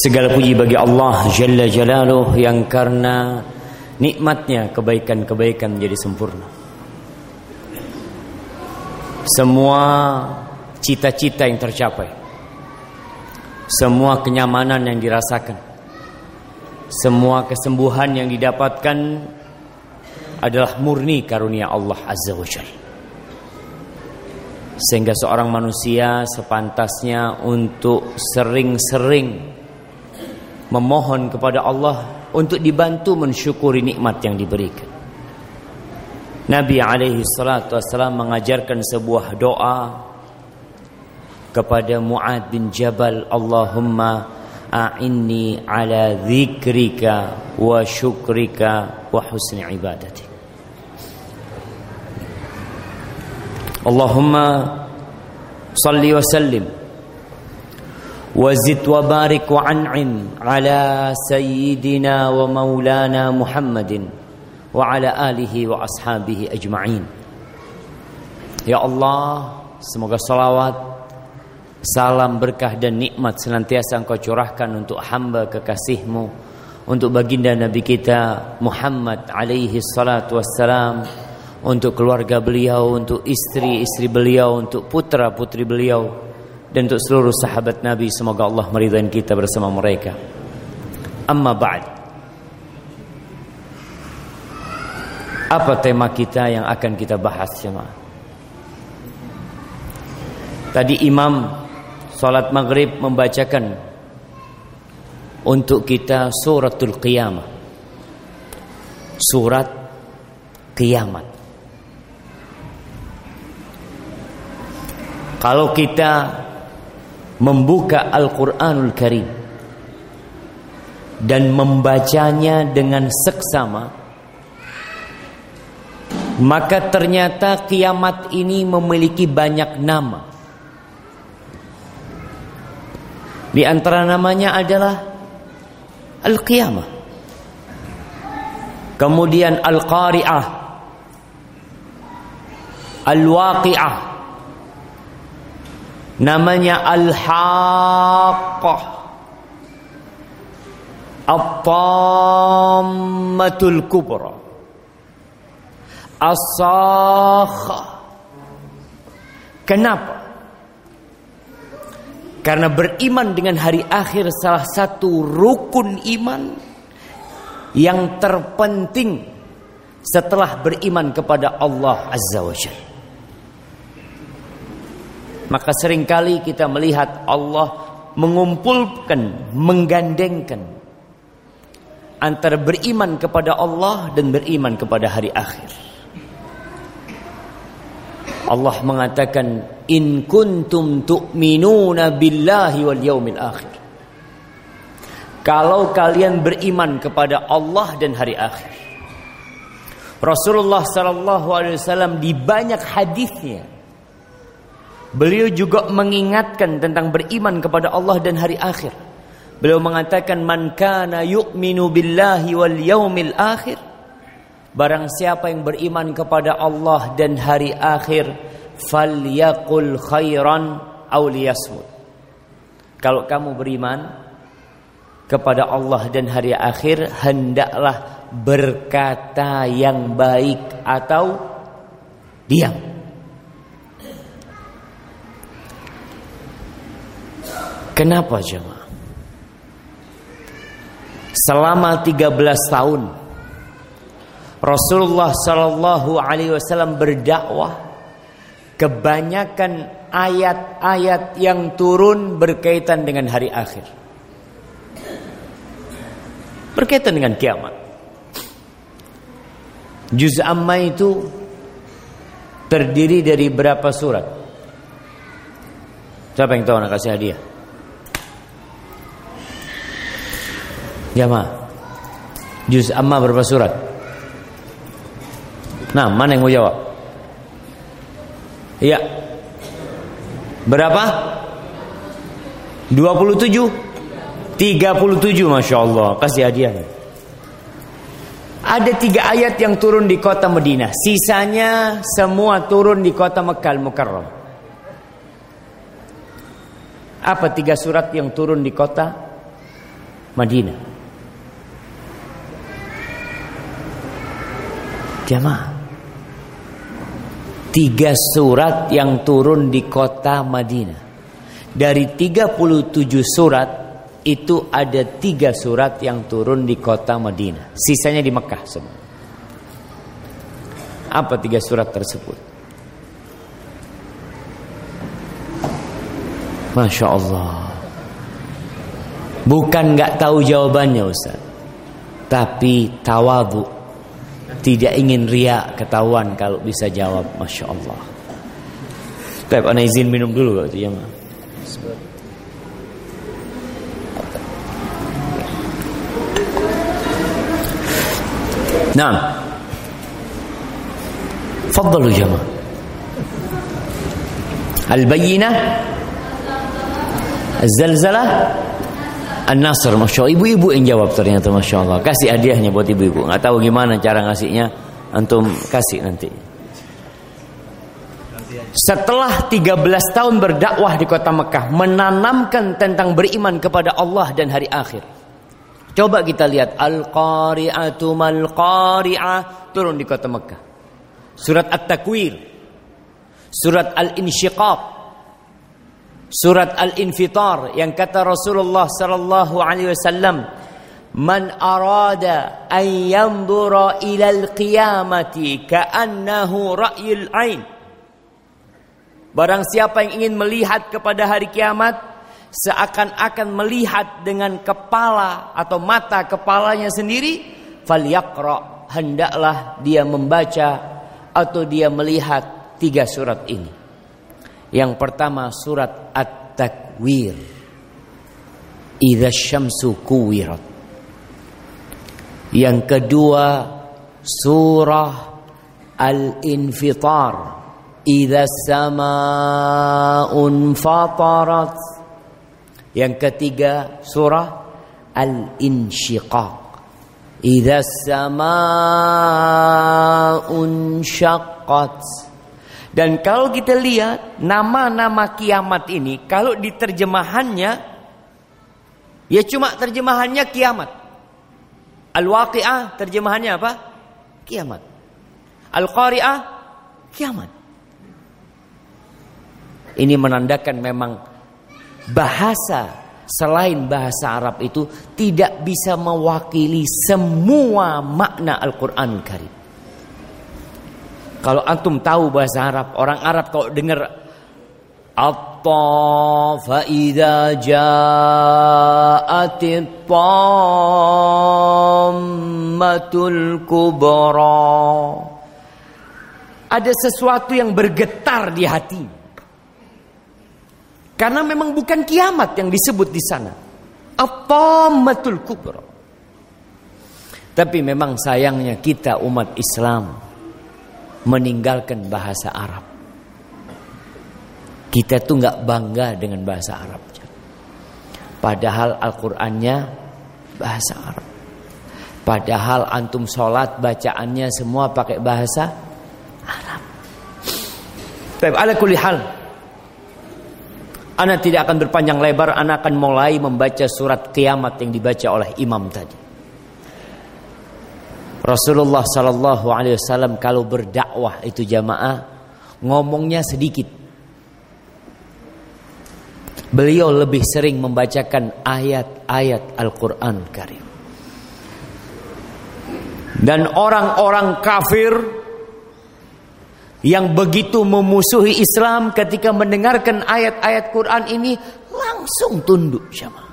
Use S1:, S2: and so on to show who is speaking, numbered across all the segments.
S1: Segala puji bagi Allah Jalla Jalaluh yang karena nikmatnya kebaikan-kebaikan menjadi sempurna. Semua cita-cita yang tercapai, semua kenyamanan yang dirasakan, semua kesembuhan yang didapatkan adalah murni karunia Allah Azza wa Jalla. Sehingga seorang manusia sepantasnya untuk sering-sering memohon kepada Allah untuk dibantu mensyukuri nikmat yang diberikan. Nabi alaihi salatu wassalam mengajarkan sebuah doa kepada Mu'ad bin Jabal, Allahumma a'inni ala dzikrika wa syukrika wa husni ibadatik. Allahumma salli wa sallim وزد وبارك وأنعم على سيدنا ومولانا محمد وعلى آله وأصحابه أجمعين. Ya Allah, semoga salawat, salam, berkah dan nikmat senantiasa Engkau curahkan untuk hamba kekasih-Mu, untuk baginda Nabi kita Muhammad alaihi salatu wassalam, untuk keluarga beliau, untuk istri-istri beliau, untuk putra-putri beliau, dan untuk seluruh sahabat Nabi. Semoga Allah meridai kita bersama mereka. Amma ba'd. Apa tema kita yang akan kita bahas, jemaah? Tadi imam salat maghrib membacakan untuk kita suratul qiyamah, surat kiamat. Kalau kita membuka Al-Quranul Karim dan membacanya dengan seksama, maka ternyata kiamat ini memiliki banyak nama. Di antara namanya adalah Al-Qiyamah, kemudian Al-Qari'ah, Al-Waqi'ah, namanya Al-Haqqah, At-Tammatul Kubra, As-Sakhah. Kenapa? Karena beriman dengan hari akhir salah satu rukun iman yang terpenting setelah beriman kepada Allah Azza wa Jalla. Maka seringkali kita melihat Allah mengumpulkan, menggandengkan antara beriman kepada Allah dan beriman kepada hari akhir. Allah mengatakan, in kuntum tu'minuna billahi wal yaumil akhir. Kalau kalian beriman kepada Allah dan hari akhir. Rasulullah sallallahu alaihi wasallam di banyak hadisnya beliau juga mengingatkan tentang beriman kepada Allah dan hari akhir. Beliau mengatakan, man kana yu'minu billahi wal yaumil akhir, barang siapa yang beriman kepada Allah dan hari akhir, falyaqul khairan aw liyasmut. Kalau kamu beriman kepada Allah dan hari akhir, hendaklah berkata yang baik atau diam. Kenapa, jemaah? Selama 13 tahun Rasulullah sallallahu alaihi wasallam berdakwah, kebanyakan ayat-ayat yang turun berkaitan dengan hari akhir, berkaitan dengan kiamat. Juz Amma itu terdiri dari berapa surat? Siapa yang tahu, nak kasih hadiah? Jamaah, Juz Amma berapa surat? Nah, mana yang mau jawab? Iya. Berapa? 27? 37, Masya Allah. Kasih hadiah. Ada 3 ayat yang turun di kota Madinah, sisanya semua turun di kota Makkah Al-Mukarram. Apa 3 surat yang turun di kota Madinah. Jamaah, 3 surat yang turun di kota Madinah. Dari 37 surat itu ada 3 surat yang turun di kota Madinah. Sisanya di Mekah semua. Apa 3 surat tersebut? Masya Allah. Bukan gak tahu jawabannya Ustaz, tapi tawadhu, tidak ingin riak ketahuan kalau bisa jawab. Masya Allah. Baik, ana izin minum dulu waktu jamaah. Nah, fadhalu jamaah. Al-Bayyinah, Az-Zalzalah, An-Nasr. Masya Allah, ibu-ibu yang jawab ternyata. Masya Allah. Kasih hadiahnya buat ibu-ibu. Gak tahu gimana cara ngasihnya, antum kasih nanti. Setelah 13 tahun berdakwah di kota Mekah, menanamkan tentang beriman kepada Allah dan hari akhir. Coba kita lihat Al-Qari'atu mal-Qari'ah turun di kota Mekah. Surat At-Takwir, Surat Al-Insyiqaq, Surat Al-Infitar yang kata Rasulullah sallallahu alaihi wasallam, "Man arada an yanzura ila al-qiyamati ka'annahu ra'yul 'ain." Barang siapa yang ingin melihat kepada hari kiamat seakan-akan melihat dengan kepala atau mata kepalanya sendiri, falyaqra, hendaklah dia membaca atau dia melihat 3 surat ini. Yang pertama surat At-Takwir, idza syamsu kuwirat. Yang kedua surah Al-Infitar, idza samaa'un fatarat. Yang ketiga surah Al-Insyiqaq, idza samaa'un syaqqat. Dan kalau kita lihat nama-nama kiamat ini, kalau diterjemahannya ya cuma terjemahannya kiamat. Al-Waqi'ah terjemahannya apa? Kiamat. Al-Qari'ah kiamat. Ini menandakan memang bahasa selain bahasa Arab itu tidak bisa mewakili semua makna Al-Quran Karim. Kalau antum tahu bahasa Arab, orang Arab kalau dengar fa idza ja'atit tammatul kubra, ada sesuatu yang bergetar di hati. Karena memang bukan kiamat yang disebut di sana, at-tammatul kubra. Tapi memang sayangnya kita umat Islam meninggalkan bahasa Arab. Kita tuh nggak bangga dengan bahasa Arab. Padahal Al-Qur'annya bahasa Arab. Padahal antum sholat bacaannya semua pakai bahasa Arab. Tapi ala kulli hal, ana tidak akan berpanjang lebar. Ana akan mulai membaca surat kiamat yang dibaca oleh imam tadi. Rasulullah sallallahu alaihi wasallam kalau berdakwah itu jamaah ngomongnya sedikit. Beliau lebih sering membacakan ayat-ayat Al-Qur'an Karim. Dan orang-orang kafir yang begitu memusuhi Islam ketika mendengarkan ayat-ayat Quran ini langsung tunduk jamaah.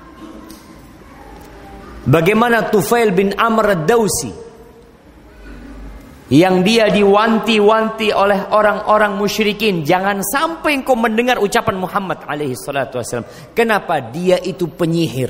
S1: Bagaimana Tufail bin Amr ad-Dawsi yang dia diwanti-wanti oleh orang-orang musyrikin, jangan sampai engkau mendengar ucapan Muhammad alaihi salatu wasallam. Kenapa? Dia itu penyihir.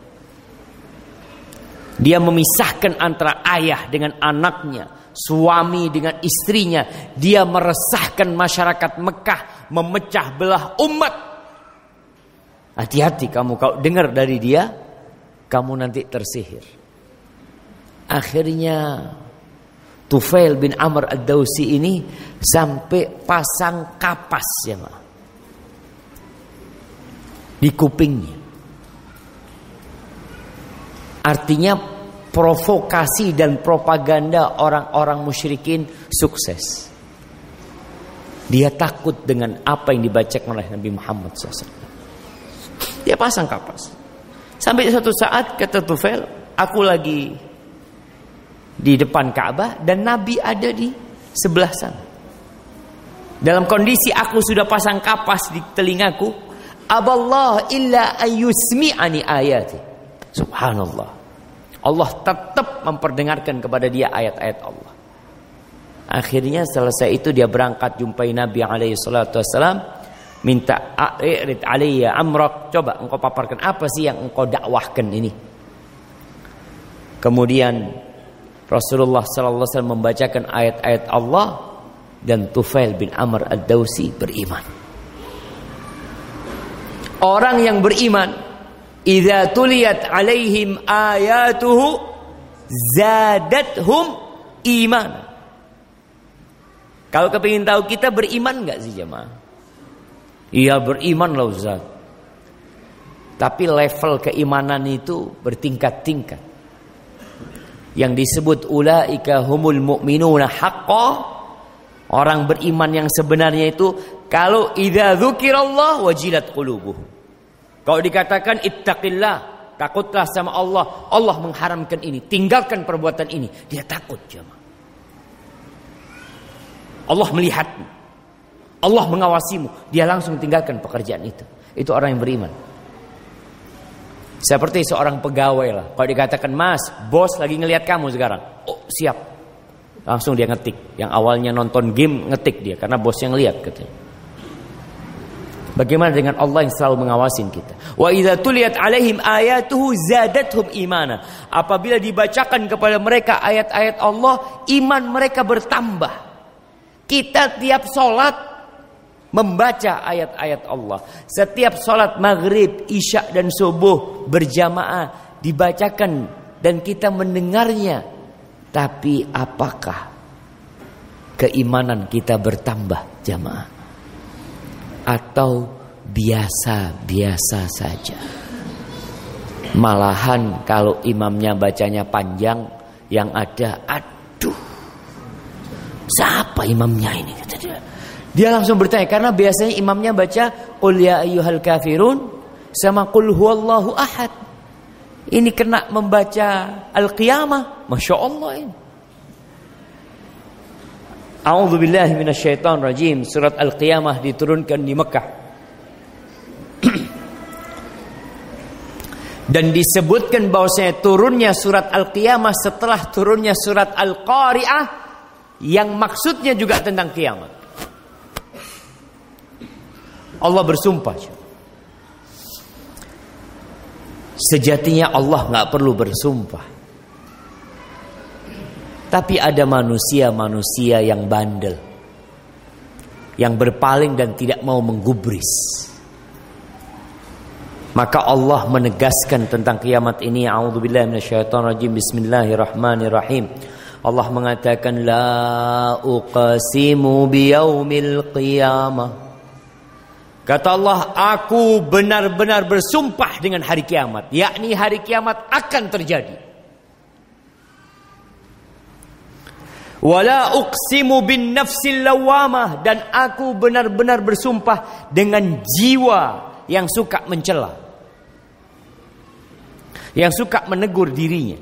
S1: Dia memisahkan antara ayah dengan anaknya, suami dengan istrinya. Dia meresahkan masyarakat Mekah, memecah belah umat. Hati-hati kamu kalau dengar dari dia, kamu nanti tersihir. Akhirnya Tufail bin Amr ad-Dawsi ini sampai pasang kapas ya ma, di kupingnya. Artinya provokasi dan propaganda orang-orang musyrikin sukses. Dia takut dengan apa yang dibacakan oleh Nabi Muhammad SAW. Dia pasang kapas. Sampai suatu saat kata Tufail, aku lagi di depan Ka'bah dan Nabi ada di sebelah sana. Dalam kondisi aku sudah pasang kapas di telingaku, aballah illa ayyusmi'ani ayati. Subhanallah. Allah tetap memperdengarkan kepada dia ayat-ayat Allah. Akhirnya selesai itu dia berangkat jumpai Nabi alaihi salatu wasallam, minta a'rid alayya amrak, coba engkau paparkan apa sih yang engkau dakwahkan ini. Kemudian Rasulullah sallallahu alaihi wasallam membacakan ayat-ayat Allah dan Tufail bin Amr ad-Dawsi beriman. Orang yang beriman, idza tuliyat alaihim ayatuhu zadathum iman. Kalau kepingin tahu kita beriman enggak sih jemaah? Iya beriman lah Ustaz. Tapi level keimanan itu bertingkat-tingkat. Yang disebut ulaika humul mu'minuna haqqan, orang beriman yang sebenarnya itu kalau idza dzukirallah wajilat qulubuhum. Kalau dikatakan ittaqillah, takutlah sama Allah, Allah mengharamkan ini, tinggalkan perbuatan ini, dia takut jemaah. Allah melihatmu, Allah mengawasimu, dia langsung tinggalkan pekerjaan itu. Itu orang yang beriman. Seperti seorang pegawai lah, kalau dikatakan mas, bos lagi ngelihat kamu sekarang, oh siap, langsung dia ngetik. Yang awalnya nonton game ngetik dia, karena bosnya ngelihat katanya. Bagaimana dengan Allah yang selalu mengawasin kita? Wa idza tuliyat alaihim ayatuhu zadatuhum imana. Apabila dibacakan kepada mereka ayat-ayat Allah, iman mereka bertambah. Kita tiap salat membaca ayat-ayat Allah. Setiap salat maghrib, isya dan subuh berjamaah dibacakan dan kita mendengarnya. Tapi apakah keimanan kita bertambah jamaah? Atau biasa-biasa saja? Malahan kalau imamnya bacanya panjang, yang ada aduh, siapa imamnya ini? Kata dia langsung bertanya, karena biasanya imamnya baca qul ya ayyuhal kafirun sama qul huwallahu ahad. Ini kena membaca Al-Qiyamah, Masya Allah ini. A'udzubillahi minasyaitonir rajim. Surat Al-Qiyamah diturunkan di Mekah. Dan disebutkan bahwasanya turunnya surat Al-Qiyamah setelah turunnya surat Al-Qari'ah, yang maksudnya juga tentang kiamat. Allah bersumpah. Sejatinya Allah enggak perlu bersumpah. Tapi ada manusia-manusia yang bandel, yang berpaling dan tidak mau menggubris. Maka Allah menegaskan tentang kiamat ini. A'udzubillahi minasyaitonirrajim. Bismillahirrahmanirrahim. Allah mengatakan la uqsimu biyaumil qiyamah. Kata Allah, aku benar-benar bersumpah dengan hari kiamat, yakni hari kiamat akan terjadi. Wala uqsimu bin nafsil lawamah, dan aku benar-benar bersumpah dengan jiwa yang suka mencela, yang suka menegur dirinya.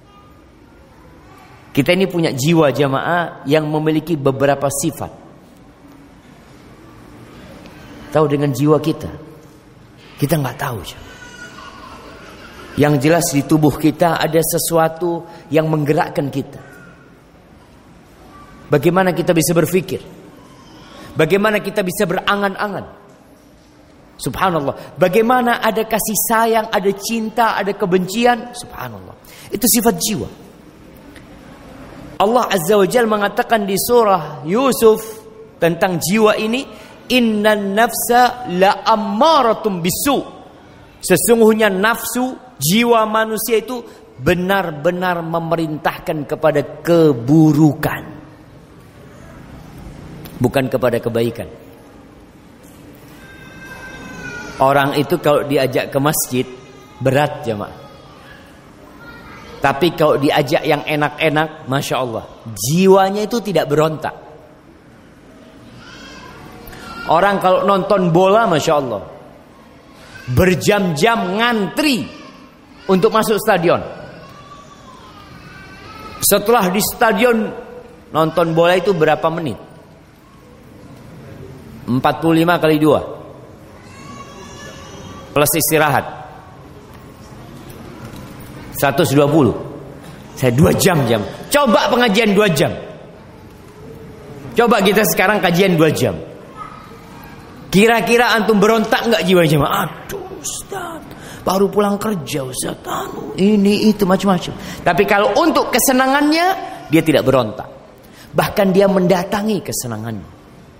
S1: Kita ini punya jiwa jamaah yang memiliki beberapa sifat. Tahu dengan jiwa kita? Kita nggak tahu. Yang jelas di tubuh kita ada sesuatu yang menggerakkan kita. Bagaimana kita bisa berpikir? Bagaimana kita bisa berangan-angan? Subhanallah. Bagaimana ada kasih sayang, ada cinta, ada kebencian? Subhanallah. Itu sifat jiwa. Allah Azza wa Jalla mengatakan di surah Yusuf tentang jiwa ini, innan nafsa la ammaratum bisu. Sesungguhnya nafsu, jiwa manusia itu benar-benar memerintahkan kepada keburukan, bukan kepada kebaikan. Orang itu kalau diajak ke masjid berat jemaah. Tapi kalau diajak yang enak-enak, Masya Allah, jiwanya itu tidak berontak. Orang kalau nonton bola, Masya Allah, berjam-jam ngantri untuk masuk stadion. Setelah di stadion nonton bola itu berapa menit? 45 kali 2 plus istirahat 120. Saya 2 jam. Coba pengajian 2 jam. Coba kita sekarang kajian 2 jam. Kira-kira antum berontak enggak jiwanya? Aduh Ustaz, baru pulang kerja Ustaz, ini itu macam-macam. Tapi kalau untuk kesenangannya, dia tidak berontak. Bahkan dia mendatangi kesenangannya.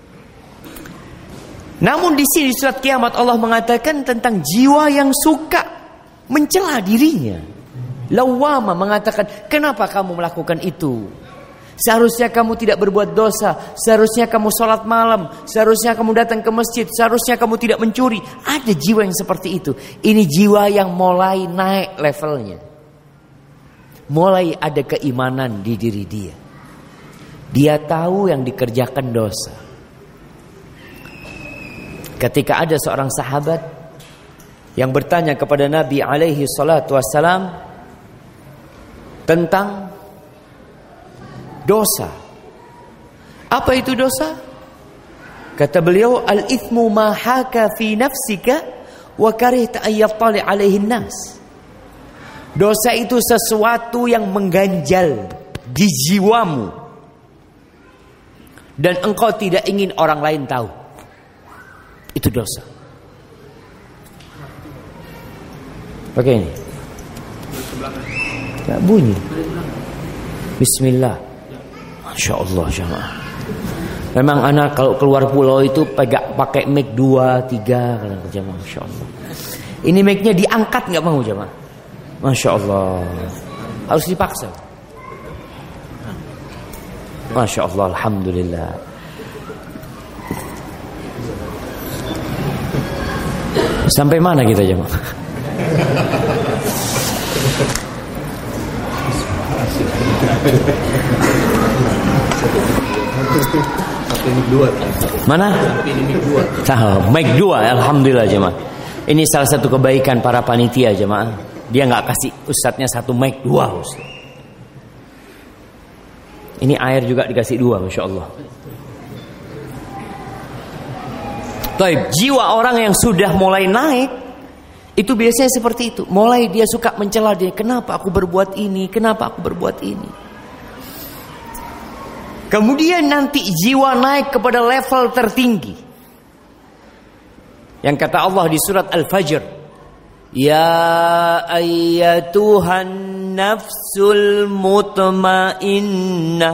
S1: Namun di sini surat kiamat Allah mengatakan tentang jiwa yang suka mencela dirinya. Lawwama mengatakan, kenapa kamu melakukan itu? Seharusnya kamu tidak berbuat dosa. Seharusnya kamu sholat malam. Seharusnya kamu datang ke masjid. Seharusnya kamu tidak mencuri. Ada jiwa yang seperti itu. Ini jiwa yang mulai naik levelnya. Mulai ada keimanan di diri dia. Dia tahu yang dikerjakan dosa. Ketika ada seorang sahabat yang bertanya kepada Nabi alaihi salatu wassalam tentang dosa. Apa itu dosa? Kata beliau, al-ithmu ma haka fi nafsika wa karihta an yattali alaihi nas. Dosa itu sesuatu yang mengganjal di jiwamu dan engkau tidak ingin orang lain tahu. Itu dosa. Pakai ini. Tak bunyi. Bismillah. Masya Allah jamaah. Memang anak kalau keluar pulau itu pakai mic 2, 3 kadang jamaah. Masya Allah. Ini mic-nya diangkat nggak mau jamaah. Masya Allah. Harus dipaksa. Masya Allah. Alhamdulillah. Sampai mana kita jamaah? Mana? Mic 2, alhamdulillah jemaah. Ini salah satu kebaikan para panitia jemaah. Dia nggak kasih ustadznya satu mic 2 ustaz. Ini air juga dikasih 2, masya Allah. Taib, jiwa orang yang sudah mulai naik itu biasanya seperti itu. Mulai dia suka mencela dia, kenapa aku berbuat ini, kenapa aku berbuat ini. Kemudian nanti jiwa naik kepada level tertinggi. Yang kata Allah di surat Al-Fajr, ya ayyatuhan nafsul mutmainnah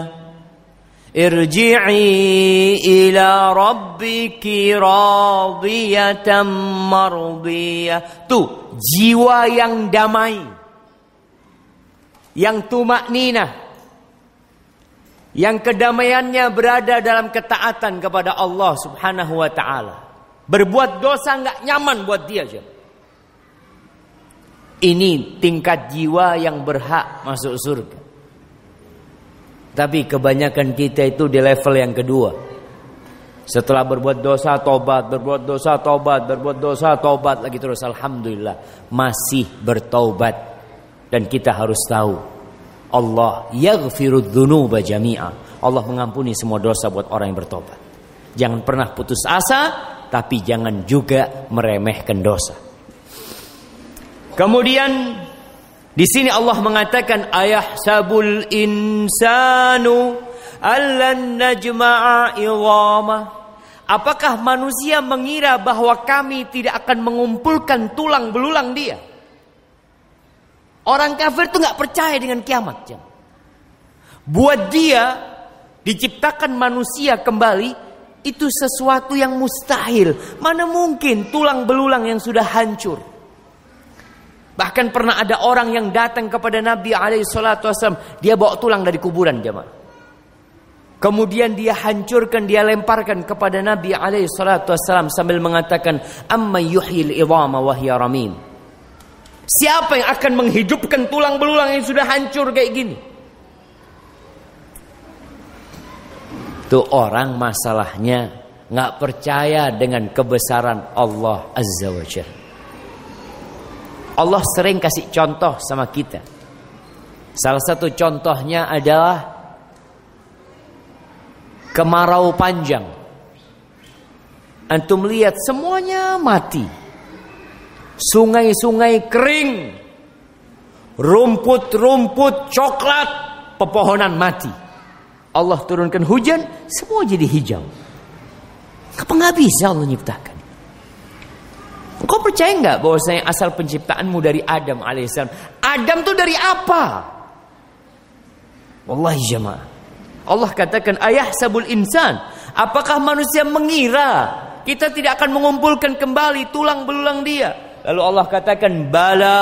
S1: irji'i ila rabbiki radiyatan mardiyah. Tuh, jiwa yang damai, yang tumakninah, yang kedamaiannya berada dalam ketaatan kepada Allah Subhanahu wa ta'ala. Berbuat dosa enggak nyaman buat dia aja. Ini tingkat jiwa yang berhak masuk surga. Tapi kebanyakan kita itu di level yang kedua. Setelah berbuat dosa tobat, berbuat dosa tobat, berbuat dosa tobat lagi terus. Alhamdulillah masih bertaubat. Dan kita harus tahu, Allah yaghfirudz dzunuba jami'a. Allah mengampuni semua dosa buat orang yang bertobat. Jangan pernah putus asa, tapi jangan juga meremehkan dosa. Kemudian di sini Allah mengatakan, ayahsabul insanu allan najma'a idhamah. Apakah manusia mengira bahwa kami tidak akan mengumpulkan tulang belulang dia? Orang kafir itu gak percaya dengan kiamat. Buat dia diciptakan manusia kembali itu sesuatu yang mustahil. Mana mungkin tulang belulang yang sudah hancur. Bahkan pernah ada orang yang datang kepada Nabi SAW, dia bawa tulang dari kuburan jemaah. Kemudian dia hancurkan, dia lemparkan kepada Nabi SAW sambil mengatakan, amma yuhyil idhama wa hiya ramim. Siapa yang akan menghidupkan tulang belulang yang sudah hancur kayak gini? Tuh orang masalahnya nggak percaya dengan kebesaran Allah Azza wa Jalla. Allah sering kasih contoh sama kita. Salah satu contohnya adalah kemarau panjang. Antum lihat semuanya mati. Sungai-sungai kering. Rumput-rumput coklat, pepohonan mati. Allah turunkan hujan, semua jadi hijau. Kenapa nggak bisa Allah nyiptakan? Engkau percaya nggak bahwasanya asal penciptaanmu dari Adam alaihissalam? Adam tuh dari apa? Wallahi jamaah. Allah katakan ayah sabul insan. Apakah manusia mengira kita tidak akan mengumpulkan kembali tulang belulang dia? Lalu Allah katakan bala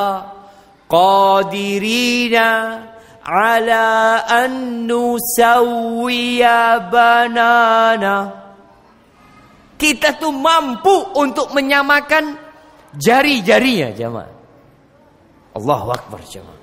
S1: qadirina ala an nusawwiya banana. Kita tuh mampu untuk menyamakan jari-jarinya jamaah. Allahu Akbar jamaah.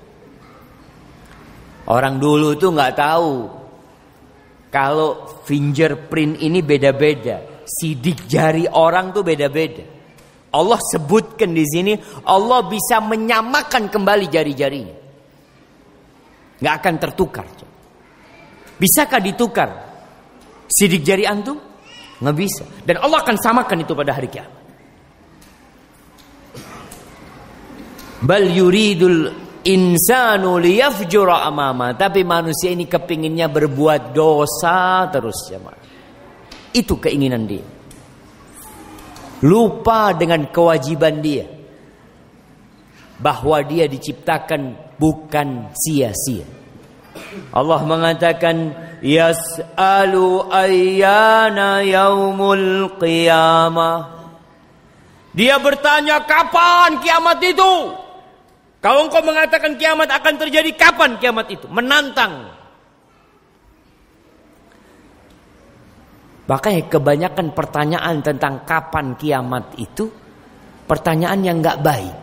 S1: Orang dulu tuh nggak tahu kalau fingerprint ini beda-beda, sidik jari orang tuh beda-beda. Allah sebutkan di sini, Allah bisa menyamakan kembali jari-jarinya, nggak akan tertukar. Bisakah ditukar sidik jari antum? Nggak bisa. Dan Allah akan samakan itu pada hari kiamat. Bal yuridul insanu liyafjura amama. Tapi manusia ini kepinginnya berbuat dosa terus jemaah. Itu keinginan dia. Lupa dengan kewajiban dia. Bahwa dia diciptakan bukan sia-sia. Allah mengatakan yas'alu ayyana yaumul qiyamah. Dia bertanya kapan kiamat itu? Kalau engkau mengatakan kiamat akan terjadi, kapan kiamat itu? Menantang. Makanya kebanyakan pertanyaan tentang kapan kiamat itu pertanyaan yang enggak baik.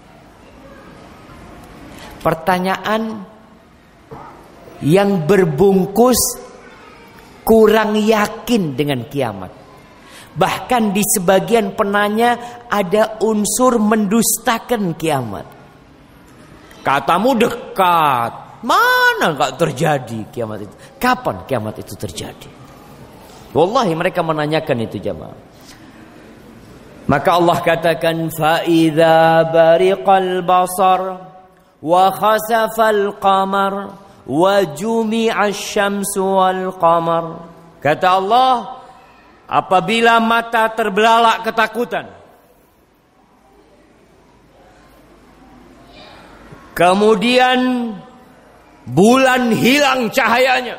S1: Pertanyaan yang berbungkus kurang yakin dengan kiamat. Bahkan di sebagian penanya ada unsur mendustakan kiamat. Katamu dekat, mana enggak terjadi kiamat itu? Kapan kiamat itu terjadi? Wallahi mereka menanyakan itu jamaah. Maka Allah katakan fa idza bariqal basar wa khasafal qamar wa jumi'asy syamsu wal qamar. Kata Allah, apabila mata terbelalak ketakutan, kemudian bulan hilang cahayanya,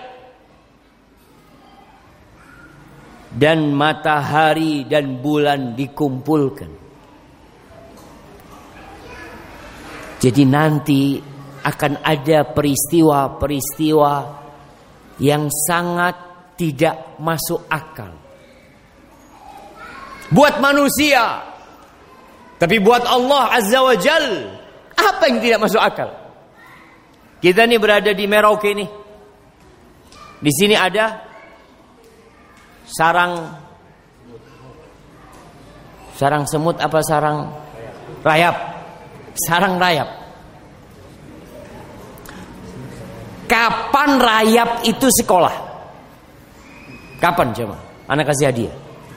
S1: dan matahari dan bulan dikumpulkan. Jadi nanti akan ada peristiwa-peristiwa yang sangat tidak masuk akal buat manusia, tapi buat Allah Azza wa Jal, apa yang tidak masuk akal? Kita nih berada di Merauke nih. Di sini ada sarang semut apa sarang rayap? Sarang rayap. Kapan rayap itu sekolah? Kapan coba? Anak kasih hadiah.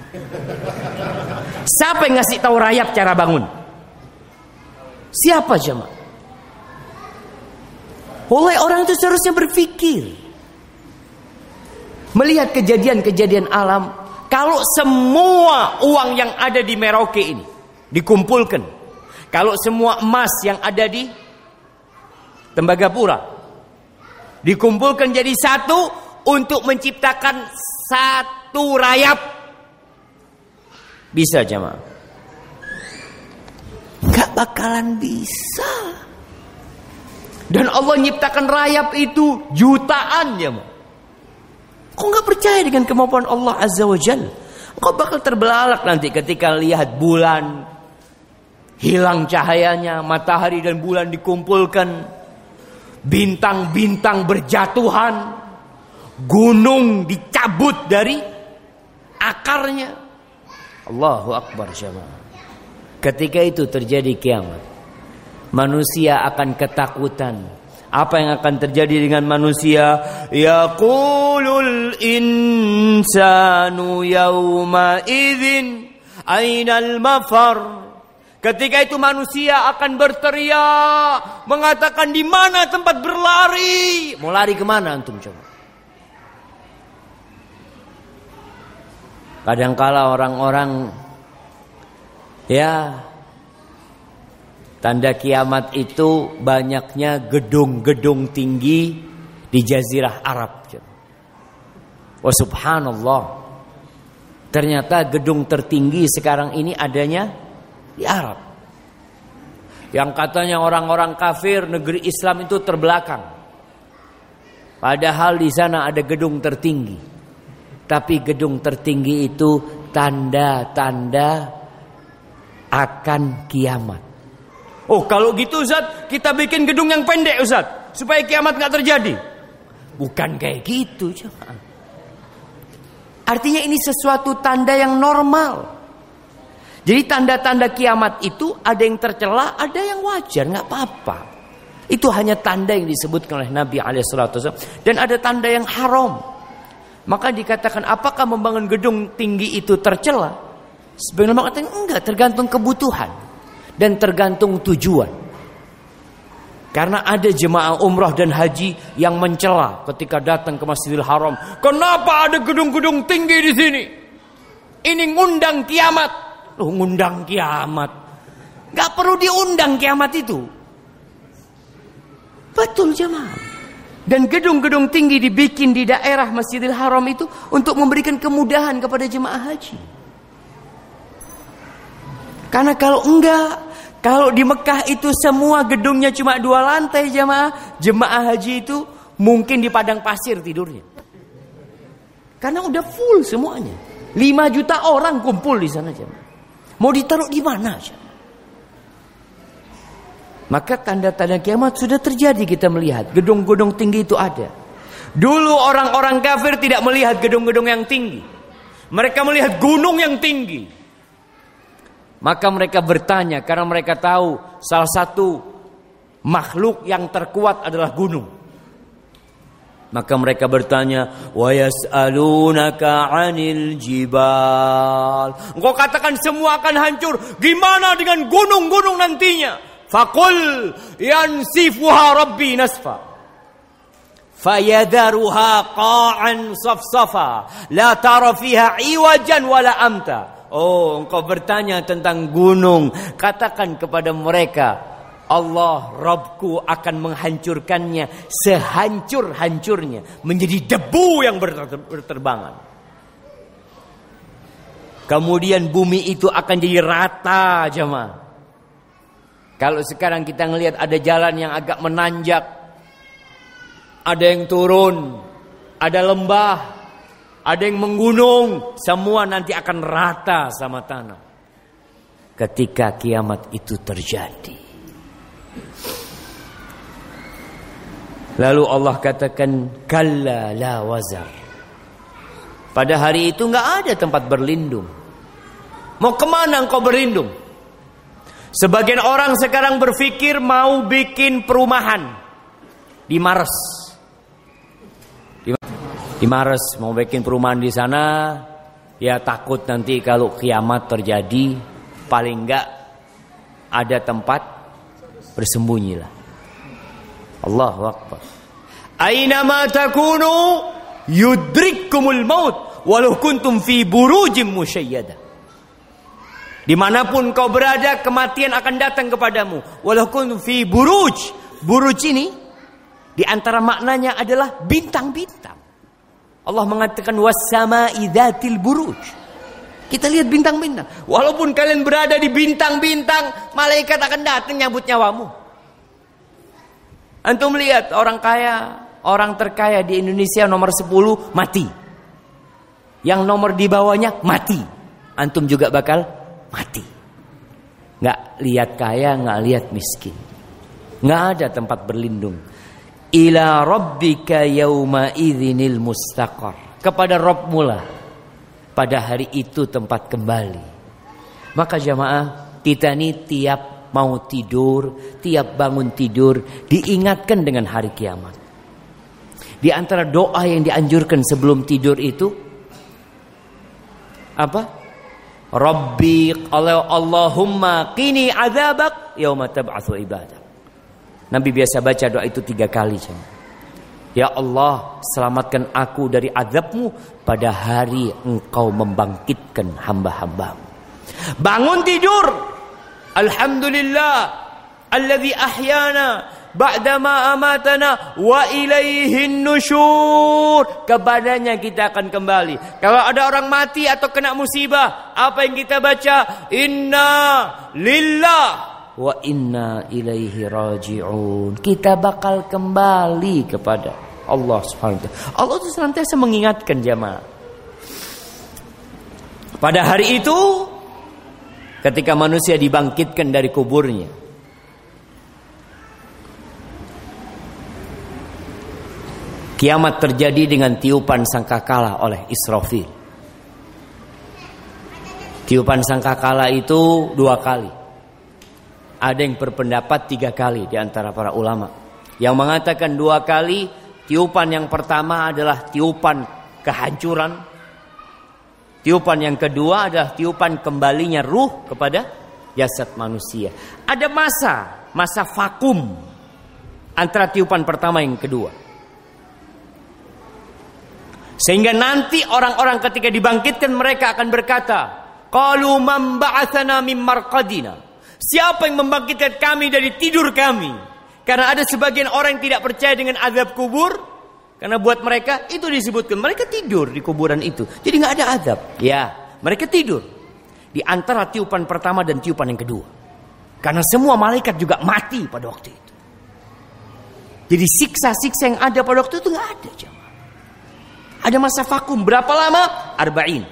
S1: Siapa yang ngasih tahu rayap cara bangun? Siapa coba? Oleh orang itu seharusnya berpikir, melihat kejadian-kejadian alam. Kalau semua uang yang ada di Merauke ini dikumpulkan, kalau semua emas yang ada di Tembagapura dikumpulkan jadi satu untuk menciptakan satu rayap, bisa jemaah? Gak bakalan bisa. Dan Allah nyiptakan rayap itu jutaan jemaah. Kau gak percaya dengan kemampuan Allah Azza wa Jalla? Kau bakal terbelalak nanti ketika lihat bulan hilang cahayanya, matahari dan bulan dikumpulkan, bintang-bintang berjatuhan, gunung dicabut dari akarnya. Allahu Akbar jemaah. Ketika itu terjadi kiamat, manusia akan ketakutan. Apa yang akan terjadi dengan manusia? Yaqulul insanu yawma idzin ainal mafar. Ketika itu manusia akan berteriak, mengatakan di mana tempat berlari? Mau lari kemana antum coba? Kadangkala orang-orang tanda kiamat itu banyaknya gedung-gedung tinggi di Jazirah Arab. Oh subhanallah. Ternyata gedung tertinggi sekarang ini adanya di Arab. Yang katanya orang-orang kafir negeri Islam itu terbelakang. Padahal di sana ada gedung tertinggi. Tapi gedung tertinggi itu tanda-tanda akan kiamat. Oh kalau gitu Ustaz, kita bikin gedung yang pendek Ustaz, supaya kiamat gak terjadi. Bukan kayak gitu cuma. Artinya ini sesuatu tanda yang normal. Jadi tanda-tanda kiamat itu ada yang tercela, ada yang wajar, gak apa-apa. Itu hanya tanda yang disebutkan oleh Nabi SAW. Dan ada tanda yang haram. Maka dikatakan apakah membangun gedung tinggi itu tercela? Sebenarnya mengatakan enggak, tergantung kebutuhan dan tergantung tujuan. Karena ada jemaah umrah dan haji yang mencela ketika datang ke Masjidil Haram. Kenapa ada gedung-gedung tinggi di sini? Ini ngundang kiamat. Loh, ngundang kiamat. Enggak perlu diundang kiamat itu. Betul jemaah. Dan gedung-gedung tinggi dibikin di daerah Masjidil Haram itu untuk memberikan kemudahan kepada jemaah haji. Karena kalau di Mekah itu semua gedungnya cuma 2 lantai jemaah haji itu mungkin di padang pasir tidurnya. Karena udah full semuanya. 5 juta orang kumpul di sana jemaah. Mau ditaruh di mana jemaah? Maka tanda-tanda kiamat sudah terjadi, kita melihat gedung-gedung tinggi itu ada. Dulu orang-orang kafir tidak melihat gedung-gedung yang tinggi. Mereka melihat gunung yang tinggi. Maka mereka bertanya, karena mereka tahu salah satu makhluk yang terkuat adalah gunung. Maka mereka bertanya, wa yas'alunaka 'anil jibal. Engkau katakan semua akan hancur, gimana dengan gunung-gunung nantinya? Faqul yansifuha rabbi nasfa fayadharuha qa'an safsafa la tara fiha iwajan wala amta. Oh, engkau bertanya tentang gunung, katakan kepada mereka, Allah Rabbku akan menghancurkannya sehancur-hancurnya menjadi debu yang berterbangan. Kemudian bumi itu akan jadi rata jemaah. Kalau sekarang kita ngelihat ada jalan yang agak menanjak, ada yang turun, ada lembah, ada yang menggunung, semua nanti akan rata sama tanah. Ketika kiamat itu terjadi. Lalu Allah katakan, kalla la wazar. Pada hari itu enggak ada tempat berlindung. Mau kemana engkau berlindung? Sebagian orang sekarang berpikir mau bikin perumahan di Mares. Di Mares mau bikin perumahan di sana, ya takut nanti kalau kiamat terjadi, paling enggak ada tempat bersembunyi lah. Allahu Akbar. Aina ma takunu yudrikkumul maut walau kuntum fi burujim musyayyadah. Dimanapun kau berada, kematian akan datang kepadamu. Walaupun fi buruj. Buruj ini di antara maknanya adalah bintang-bintang. Allah mengatakan was-sama'i dzatil buruj. Kita lihat bintang-bintang. Walaupun kalian berada di bintang-bintang, malaikat akan datang nyambut nyawamu. Antum lihat orang kaya, orang terkaya di Indonesia nomor 10 mati. Yang nomor di bawahnya mati. Antum juga bakal mati. Nggak lihat kaya, nggak lihat miskin. Nggak ada tempat berlindung. Ila rabbika yauma idzinil mustaqar. Kepada Rabbmu lah pada hari itu tempat kembali. Maka jamaah, kita ini tiap mau tidur, tiap bangun tidur diingatkan dengan hari kiamat. Di antara doa yang dianjurkan sebelum tidur itu apa? Rabbi Allahumma qini adzabak yauma tab'atsu ibadak. Nabi biasa baca doa itu 3 kali. Ya Allah, selamatkan aku dari azab-Mu pada hari Engkau membangkitkan hamba-hamba-Mu. Bangun tidur, alhamdulillah alladzi ahyana ba'dama amatana wa ilaihin nusyur. Kepadanya kita akan kembali. Kalau ada orang mati atau kena musibah, apa yang kita baca? Inna lillah wa inna ilaihi raji'un. Kita bakal kembali kepada Allah Subhanahu wa ta'ala. Allah itu senantiasa mengingatkan jamaah. Pada hari itu, ketika manusia dibangkitkan dari kuburnya, kiamat terjadi dengan tiupan sangkakala oleh Israfil. Tiupan sangkakala itu 2 kali. Ada yang berpendapat 3 kali di antara para ulama. Yang mengatakan 2 kali, tiupan yang pertama adalah tiupan kehancuran. Tiupan yang kedua adalah tiupan kembalinya ruh kepada jasad manusia. Ada masa vakum antara tiupan pertama yang kedua. Sehingga nanti orang-orang ketika dibangkitkan mereka akan berkata, qalu man ba'atsana min marqadina. Siapa yang membangkitkan kami dari tidur kami? Karena ada sebagian orang yang tidak percaya dengan azab kubur. Karena buat mereka itu disebutkan mereka tidur di kuburan itu. Jadi nggak ada azab. Ya, mereka tidur di antara tiupan pertama dan tiupan yang kedua. Karena semua malaikat juga mati pada waktu itu. Jadi siksa-siksa yang ada pada waktu itu nggak ada. Ada masa vakum. Berapa lama? 40.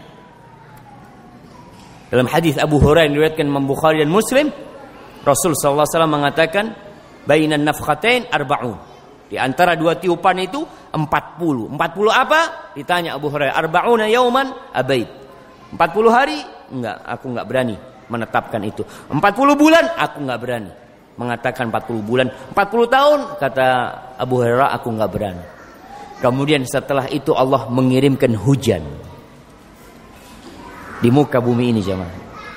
S1: Dalam hadis Abu Hurairah yang diriwayatkan Imam Bukhari dan Muslim, Rasul sallallahu alaihi wasallam mengatakan, bainan nafkhatain 40. Di antara 2 tiupan itu 40. 40 apa? Ditanya Abu Hurairah, 40 yauman abaid. 40 hari? Enggak, aku enggak berani menetapkan itu. 40 bulan? Aku enggak berani mengatakan 40 bulan. 40 tahun? Kata Abu Hurairah, aku enggak berani. Kemudian setelah itu Allah mengirimkan hujan di muka bumi ini jemaah.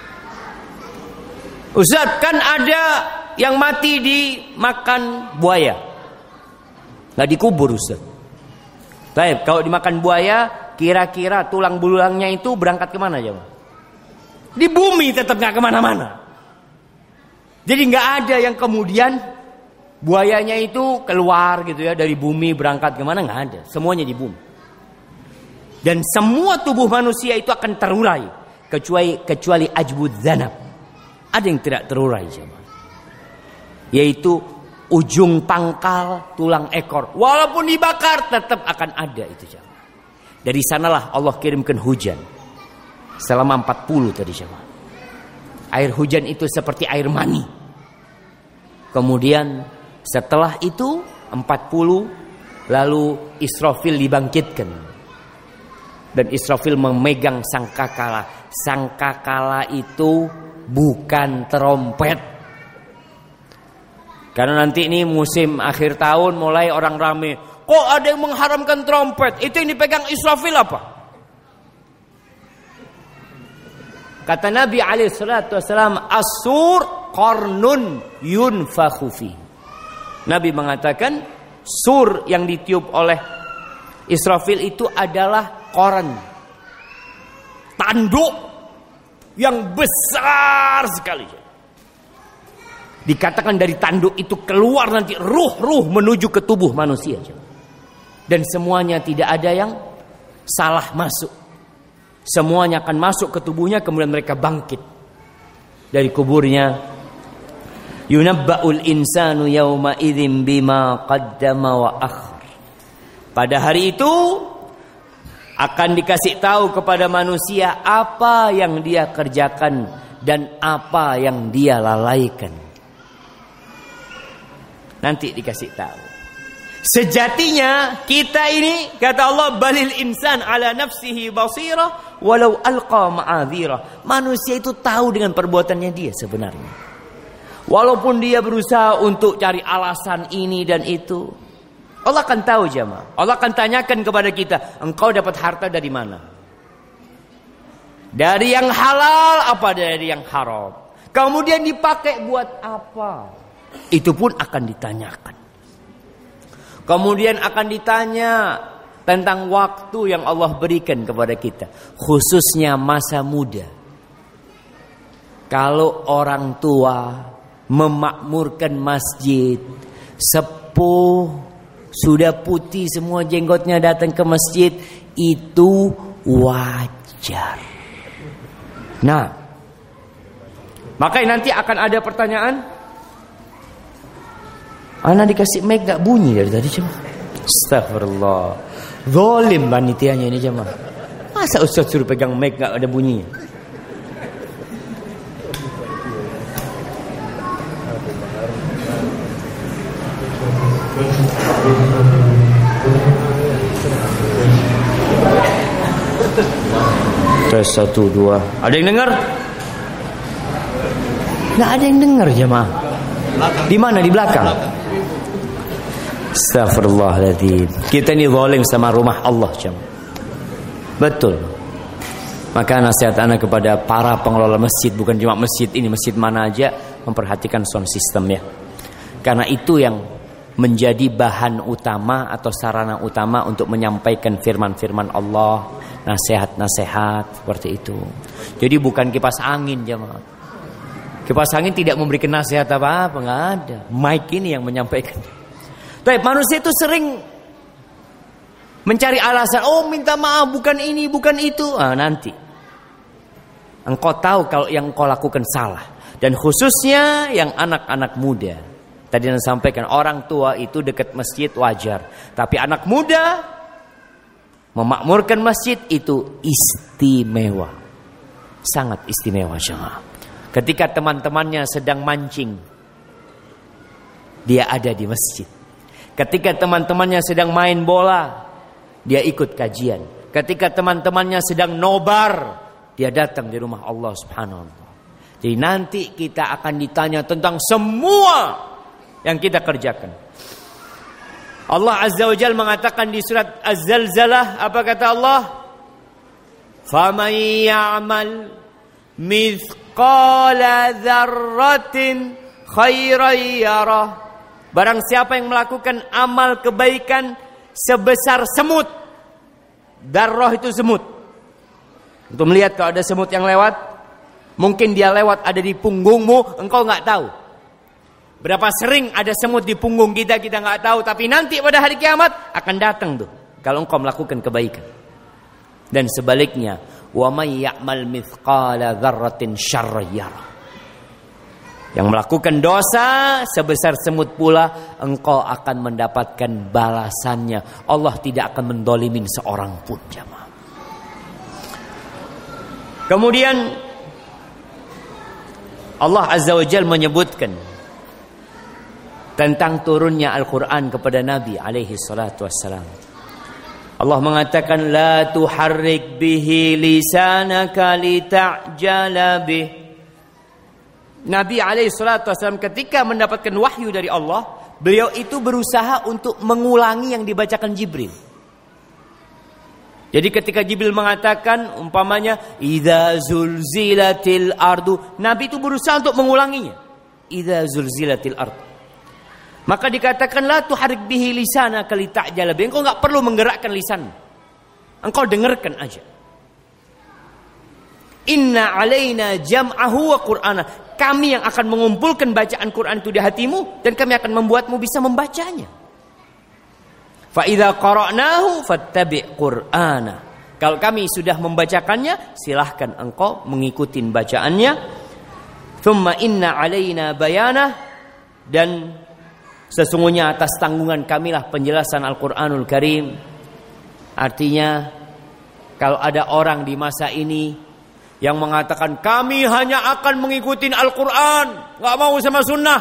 S1: Ustaz, kan ada yang mati dimakan buaya, nggak dikubur Ustaz. Baik, kalau dimakan buaya, kira-kira tulang belulangnya itu berangkat kemana jemaah? Di bumi, tetap nggak kemana-mana. Jadi nggak ada yang kemudian buayanya itu keluar gitu ya dari bumi berangkat kemana, nggak ada. Semuanya di bumi. Dan semua tubuh manusia itu akan terurai kecuali ajbud zanab. Ada yang tidak terurai jemaah. Yaitu ujung pangkal tulang ekor. Walaupun dibakar tetap akan ada itu jemaah. Dari sanalah Allah kirimkan hujan. Selama 40 tadi jemaah. Air hujan itu seperti air mani. Kemudian setelah itu 40 lalu Israfil dibangkitkan. Dan Israfil memegang sangkakala. Sangkakala itu bukan trompet. Karena nanti ini musim akhir tahun mulai orang rame. Kok ada yang mengharamkan trompet? Itu yang dipegang Israfil apa? Kata Nabi SAW, as-sur qarnun yunfakhu fi. Nabi mengatakan sur yang ditiup oleh Israfil itu adalah koran, tanduk yang besar sekali. Dikatakan dari tanduk itu keluar nanti ruh-ruh menuju ke tubuh manusia. Dan semuanya tidak ada yang salah masuk. Semuanya akan masuk ke tubuhnya, kemudian mereka bangkit dari kuburnya. Yunabba'ul insanu yawma idzin bima qaddama wa akhar. Pada hari itu akan dikasih tahu kepada manusia apa yang dia kerjakan dan apa yang dia lalaikan. Nanti dikasih tahu. Sejatinya kita ini, kata Allah, balil insan ala nafsihi basirah walau alqa ma'adzirah. Manusia itu tahu dengan perbuatannya dia sebenarnya. Walaupun dia berusaha untuk cari alasan ini dan itu, Allah akan tahu jemaah. Allah akan tanyakan kepada kita, engkau dapat harta dari mana? Dari yang halal apa dari yang haram? Kemudian dipakai buat apa? Itu pun akan ditanyakan. Kemudian akan ditanya tentang waktu yang Allah berikan kepada kita, khususnya masa muda. Kalau orang tua memakmurkan masjid, sepuh, sudah putih semua jenggotnya datang ke masjid, itu wajar. Nah, makanya nanti akan ada pertanyaan. Anak dikasih mic gak bunyi dari tadi cuma. Astagfirullah. Zalim panitianya ini jemaah. Masa Ustaz suruh pegang mic gak ada bunyinya? Tes 1, 2. Ada yang dengar? Nggak ada yang dengar jemaah. Di mana? Di belakang. Astagfirullahaladzim. Kita ini zalim sama rumah Allah jemaah. Betul. Maka nasihat anak kepada para pengelola masjid, bukan cuma masjid ini, masjid mana aja, memperhatikan sound system ya. Karena itu yang menjadi bahan utama atau sarana utama untuk menyampaikan firman-firman Allah, nasihat-nasihat seperti itu. Jadi bukan kipas angin jemaah. Kipas angin tidak memberikan nasihat apa-apa, nggak ada. Mic ini yang menyampaikan. Tapi manusia itu sering mencari alasan, oh minta maaf, bukan ini, bukan itu. Nanti engkau tahu kalau yang engkau lakukan salah. Dan khususnya yang anak-anak muda. Tadi yang sampaikan, orang tua itu dekat masjid wajar. Tapi anak muda memakmurkan masjid itu istimewa. Sangat istimewa jemaah. Ketika teman-temannya sedang mancing, dia ada di masjid. Ketika teman-temannya sedang main bola, dia ikut kajian. Ketika teman-temannya sedang nobar, dia datang di rumah Allah Subhanahu wa taala. Jadi nanti kita akan ditanya tentang semua yang kita kerjakan. Allah Azza wa Jalla mengatakan di surat Az-Zalzalah, apa kata Allah? فَمَنْ يَعْمَلْ مِثْقَالَ ذَرَّةٍ خَيْرًا يَرَهُ. Barang siapa yang melakukan amal kebaikan sebesar semut. Darrah itu semut. Untuk melihat kalau ada semut yang lewat, mungkin dia lewat ada di punggungmu, engkau nggak tahu. Berapa sering ada semut di punggung kita nggak tahu. Tapi nanti pada hari kiamat akan datang tuh, kalau engkau melakukan kebaikan. Dan sebaliknya, wa may ya'mal mithqala dzarratin syarran yarah. Yang melakukan dosa sebesar semut pula, engkau akan mendapatkan balasannya. Allah tidak akan mendolimin seorang pun jemaah. Kemudian Allah Azza wa Jalla menyebutkan tentang turunnya Al-Quran kepada Nabi alaihi salatu wassalam. Allah mengatakan, la tuharrik bihi lisanaka lita'jala bih. Nabi alaihi salatu wassalam ketika mendapatkan wahyu dari Allah, beliau itu berusaha untuk mengulangi yang dibacakan Jibril. Jadi ketika Jibril mengatakan umpamanya idza zulzilatil ardu, Nabi itu berusaha untuk mengulanginya. Idza zulzilatil ardu. Maka dikatakan la tuharrik bihi lisanaka lita'jala bih. Engkau enggak perlu menggerakkan lisan. Engkau dengarkan aja. Inna alaina jam'ahu wa qur'ana. Kami yang akan mengumpulkan bacaan Quran itu di hatimu, dan kami akan membuatmu bisa membacanya. Fa idza qara'nahu fattabi' qur'ana. Kalau kami sudah membacakannya, silahkan engkau mengikuti bacaannya. Thumma inna alaina bayanah. Dan sesungguhnya atas tanggungan kamilah penjelasan Al-Quranul Karim. Artinya, kalau ada orang di masa ini yang mengatakan kami hanya akan mengikuti Al-Quran, gak mau sama sunnah.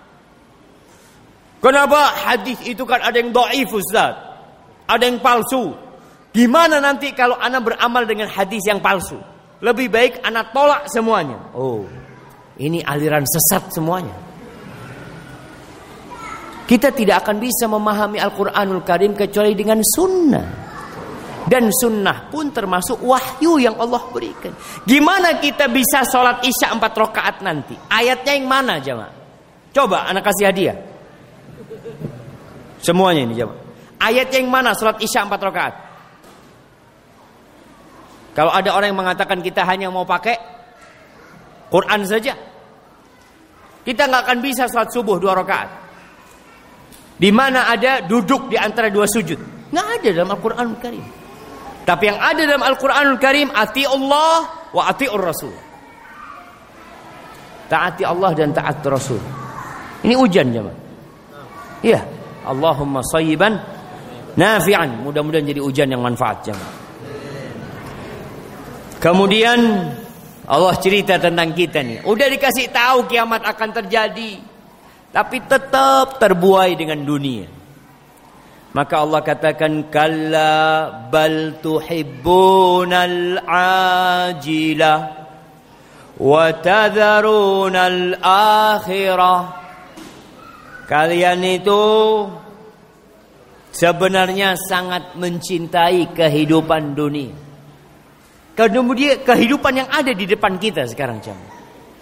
S1: Kenapa? Hadis itu kan ada yang dhaif Ustaz, ada yang palsu. Gimana nanti kalau ana beramal dengan hadis yang palsu? Lebih baik ana tolak semuanya. Oh, ini aliran sesat semuanya. Kita tidak akan bisa memahami Al-Quranul Karim kecuali dengan sunnah. Dan sunnah pun termasuk wahyu yang Allah berikan. Gimana kita bisa sholat isya 4 rakaat nanti? Ayatnya yang mana jemaah? Coba anak kasih hadiah. Semuanya ini jemaah. Ayat yang mana sholat isya 4 rakaat? Kalau ada orang yang mengatakan kita hanya mau pakai Quran saja, kita nggak akan bisa sholat subuh 2 rakaat. Di mana ada duduk di antara 2 sujud? Nggak ada dalam Al-Quranul Karim. Tapi yang ada dalam Al-Quranul Karim, ati Allah wa ati'ur Rasul. Taati Allah dan taat Rasul. Ini hujan jemaah. Iya. Allahumma shayyiban nafi'an. Mudah-mudahan jadi hujan yang manfaat jemaah. Kemudian Allah cerita tentang kita nih. Udah dikasih tahu kiamat akan terjadi, tapi tetap terbuai dengan dunia. Maka Allah katakan kalla bal tuhibbunal ajilah wa tadharunal akhirah. Kalian itu sebenarnya sangat mencintai kehidupan dunia. Kemudian kehidupan yang ada di depan kita sekarang jemaah.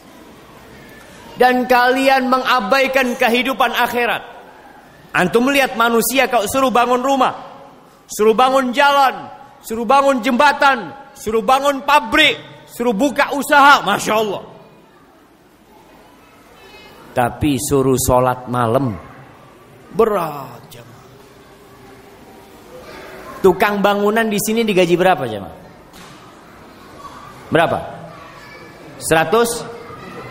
S1: Dan kalian mengabaikan kehidupan akhirat. Antum melihat manusia kalau suruh bangun rumah, suruh bangun jalan, suruh bangun jembatan, suruh bangun pabrik, suruh buka usaha, Masya Allah. Tapi suruh sholat malam, berat jemaah. Tukang bangunan di sini digaji berapa jemaah? Berapa? 160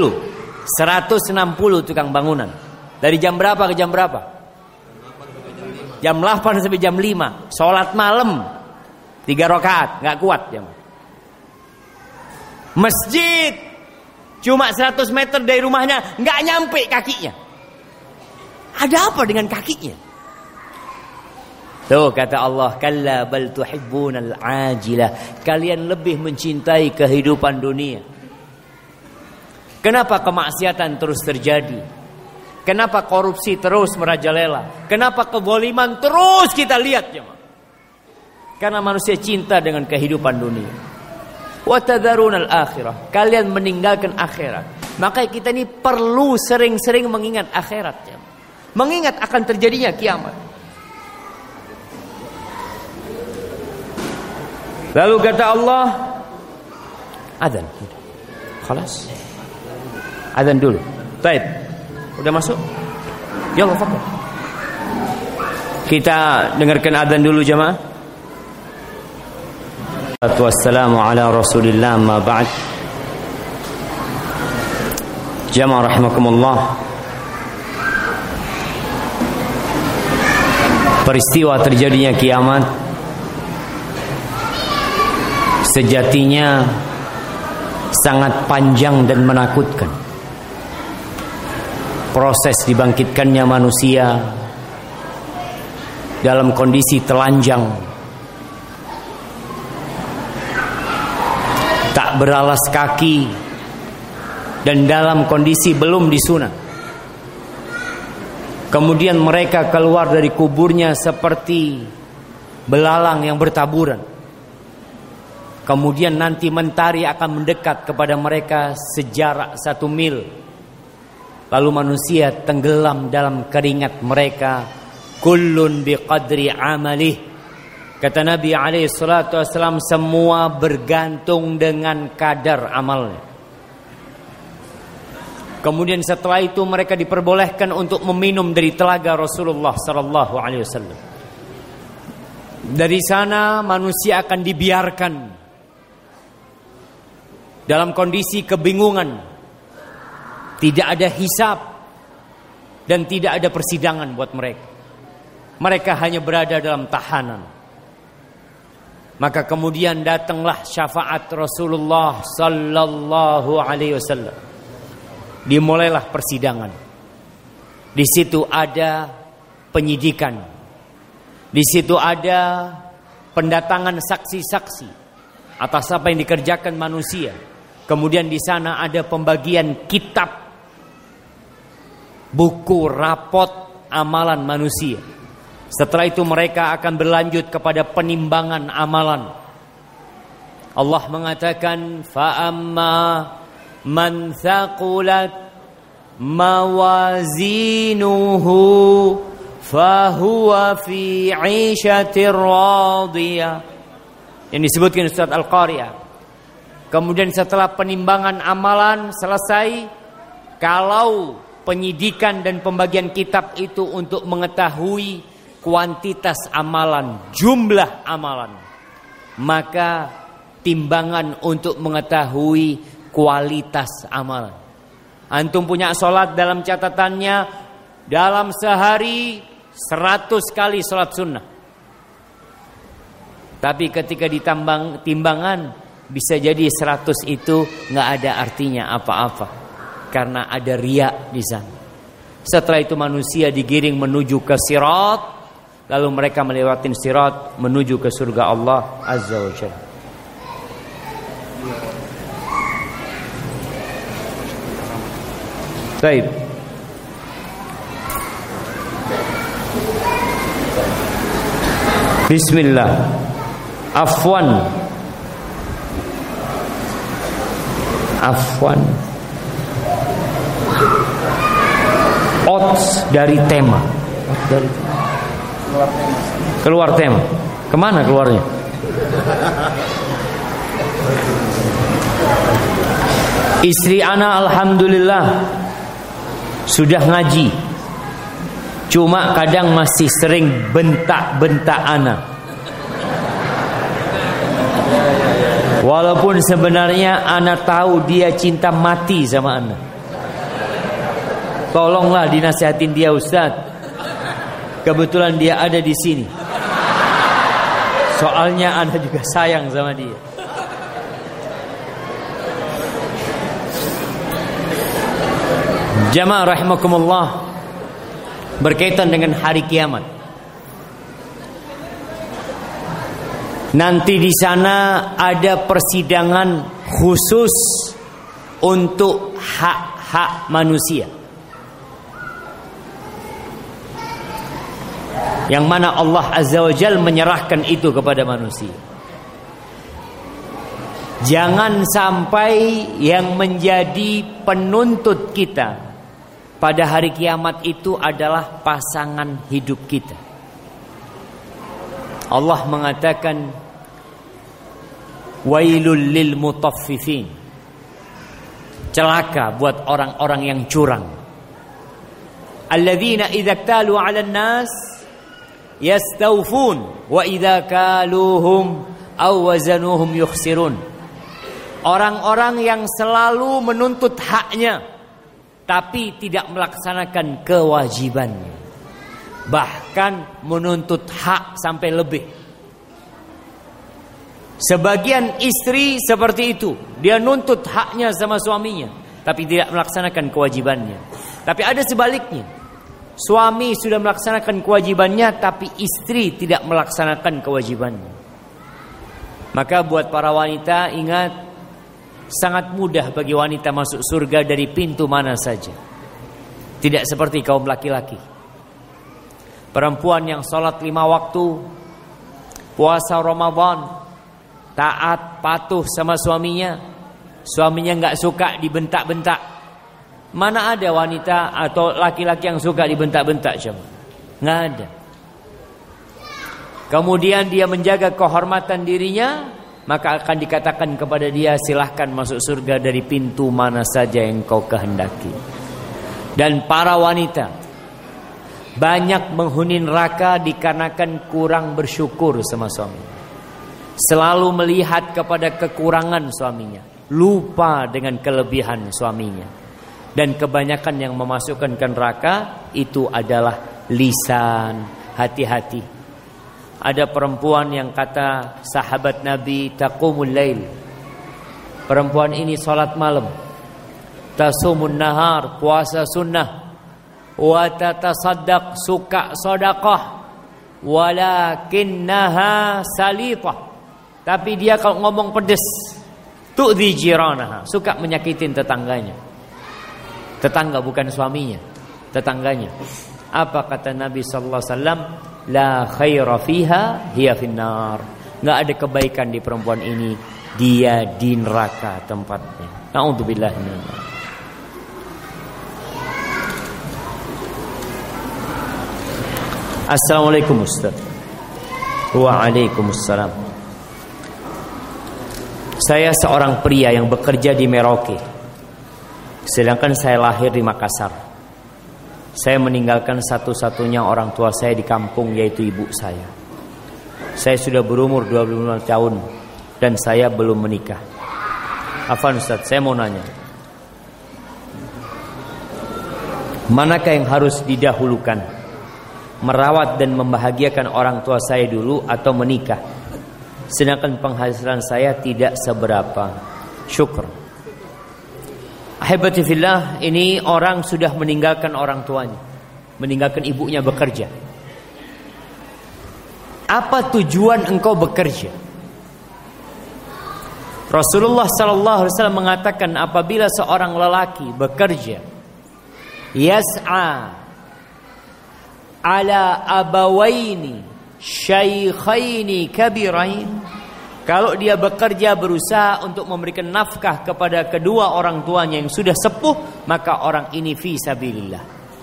S1: tukang bangunan. Dari jam berapa ke jam berapa? Jam 8 sampai jam 5. Sholat malam 3 rakaat, gak kuat jemaah. Masjid cuma 100 meter dari rumahnya, gak nyampe kakinya. Ada apa dengan kakinya? Tuh kata Allah, kalla bal tuhibbunal ajilah. Kalian lebih mencintai kehidupan dunia. Kenapa kemaksiatan terus terjadi? Kenapa korupsi terus merajalela? Kenapa kezaliman terus kita lihat jemaah? Karena manusia cinta dengan kehidupan dunia. Wa tadharunal akhirah. Kalian meninggalkan akhirat. Maka kita ini perlu sering-sering mengingat akhirat jemaah. Mengingat akan terjadinya kiamat. Lalu kata Allah, adzan. Khalas. Adzan dulu. Baik. Udah masuk? Ya Allah, fadhil. Kita dengarkan adzan dulu jemaah. Wassalamu ala Rasulillah ma ba'd. Jemaah rahimakumullah. Peristiwa terjadinya kiamat sejatinya sangat panjang dan menakutkan. Proses dibangkitkannya manusia dalam kondisi telanjang, tak beralas kaki, dan dalam kondisi belum disunat. Kemudian mereka keluar dari kuburnya seperti belalang yang bertaburan. Kemudian nanti mentari akan mendekat kepada mereka sejarak 1 mil. Lalu manusia tenggelam dalam keringat mereka. Kullun biqadri amalih. Kata Nabi SAW, semua bergantung dengan kadar amalnya. Kemudian setelah itu mereka diperbolehkan untuk meminum dari telaga Rasulullah SAW. Dari sana manusia akan dibiarkan dalam kondisi kebingungan. Tidak ada hisab dan tidak ada persidangan buat mereka. Mereka hanya berada dalam tahanan. Maka kemudian datanglah syafaat Rasulullah sallallahu alaihi wasallam. Dimulailah persidangan. Di situ ada penyidikan. Di situ ada pendatangan saksi-saksi atas apa yang dikerjakan manusia. Kemudian di sana ada pembagian kitab, buku, rapot amalan manusia. Setelah itu mereka akan berlanjut kepada penimbangan amalan. Allah mengatakan, fa'amma man thaqulat mawazinuhu fahuwa fi 'ishatir radiyah. Yang disebutkan Ustaz Al-Qari'ah. Kemudian setelah penimbangan amalan selesai, kalau penyidikan dan pembagian kitab itu untuk mengetahui kuantitas amalan, jumlah amalan, maka timbangan untuk mengetahui kualitas amalan. Antum punya sholat dalam catatannya, dalam sehari 100 kali sholat sunnah. Tapi ketika ditambang timbangan, bisa jadi 100 itu gak ada artinya apa-apa, karena ada riya di sana. Setelah itu manusia digiring menuju ke sirat, lalu mereka melewati sirat menuju ke surga Allah Azza wa Jalla. Baik. Bismillah. Afwan. Outs dari tema. Keluar tema. Kemana keluarnya? Istri ana alhamdulillah sudah ngaji. Cuma kadang masih sering bentak-bentak ana. Walaupun sebenarnya ana tahu dia cinta mati sama ana. Tolonglah dinasihatin dia, Ustaz. Kebetulan dia ada di sini. Soalnya ana juga sayang sama dia. Jamaah rahimakumullah, berkaitan dengan hari kiamat. Nanti di sana ada persidangan khusus untuk hak-hak manusia, yang mana Allah Azza wa Jalla menyerahkan itu kepada manusia. Jangan sampai yang menjadi penuntut kita pada hari kiamat itu adalah pasangan hidup kita. Allah mengatakan, wailul lil mutaffifin. Celaka buat orang-orang yang curang. Alladzina idza ktalu 'alan nas yastawfun wa idza kaluhum aw wazanuhum yukhsirun. Orang-orang yang selalu menuntut haknya tapi tidak melaksanakan kewajibannya, bahkan menuntut hak sampai lebih. Sebagian istri seperti itu, dia nuntut haknya sama suaminya tapi tidak melaksanakan kewajibannya. Tapi ada sebaliknya, suami sudah melaksanakan kewajibannya tapi istri tidak melaksanakan kewajibannya. Maka buat para wanita, ingat, sangat mudah bagi wanita masuk surga dari pintu mana saja. Tidak seperti kaum laki-laki. Perempuan yang sholat 5 waktu, puasa Ramadan, taat, patuh sama suaminya, suaminya gak suka dibentak-bentak. Mana ada wanita atau laki-laki yang suka dibentak-bentak? Coba, gak ada. Kemudian dia menjaga kehormatan dirinya, maka akan dikatakan kepada dia, silahkan masuk surga dari pintu mana saja yang kau kehendaki. Dan para wanita banyak menghuni neraka dikarenakan kurang bersyukur sama suami. Selalu melihat kepada kekurangan suaminya, lupa dengan kelebihan suaminya. Dan kebanyakan yang memasukkan ke neraka itu adalah lisan. Hati-hati. Ada perempuan yang kata sahabat Nabi, taqumul lail. Perempuan ini salat malam. Tasumun nahar, puasa sunnah. Wa tatasaddaq, suka sedekah. Walakinnaha salitah. Tapi dia kalau ngomong pedes, tu'dhi jiranaha, suka menyakitin tetangganya. Tetangga bukan suaminya, tetangganya. Apa kata Nabi sallallahu alaihi wasallam? La khaira fiha hiya finnar. Enggak ada kebaikan di perempuan ini, dia di neraka tempatnya. Na'udzubillah. Assalamualaikum Ustaz. Waalaikumsalam. Saya seorang pria yang bekerja di Merauke, sedangkan saya lahir di Makassar. Saya meninggalkan satu-satunya orang tua saya di kampung, yaitu ibu saya. Saya sudah berumur 25 tahun dan saya belum menikah. Afwan Ustaz, saya mau nanya, manakah yang harus didahulukan? Merawat dan membahagiakan orang tua saya dulu atau menikah? Sedangkan penghasilan saya tidak seberapa. Syukur. Ahibati fillah, ini orang sudah meninggalkan orang tuanya, meninggalkan ibunya bekerja. Apa tujuan engkau bekerja? Rasulullah sallallahu alaihi wasallam mengatakan, apabila seorang lelaki bekerja, yas'a ala abawaini syaikhaini kabirain, kalau dia bekerja berusaha untuk memberikan nafkah kepada kedua orang tuanya yang sudah sepuh, maka orang ini fi sabilillah.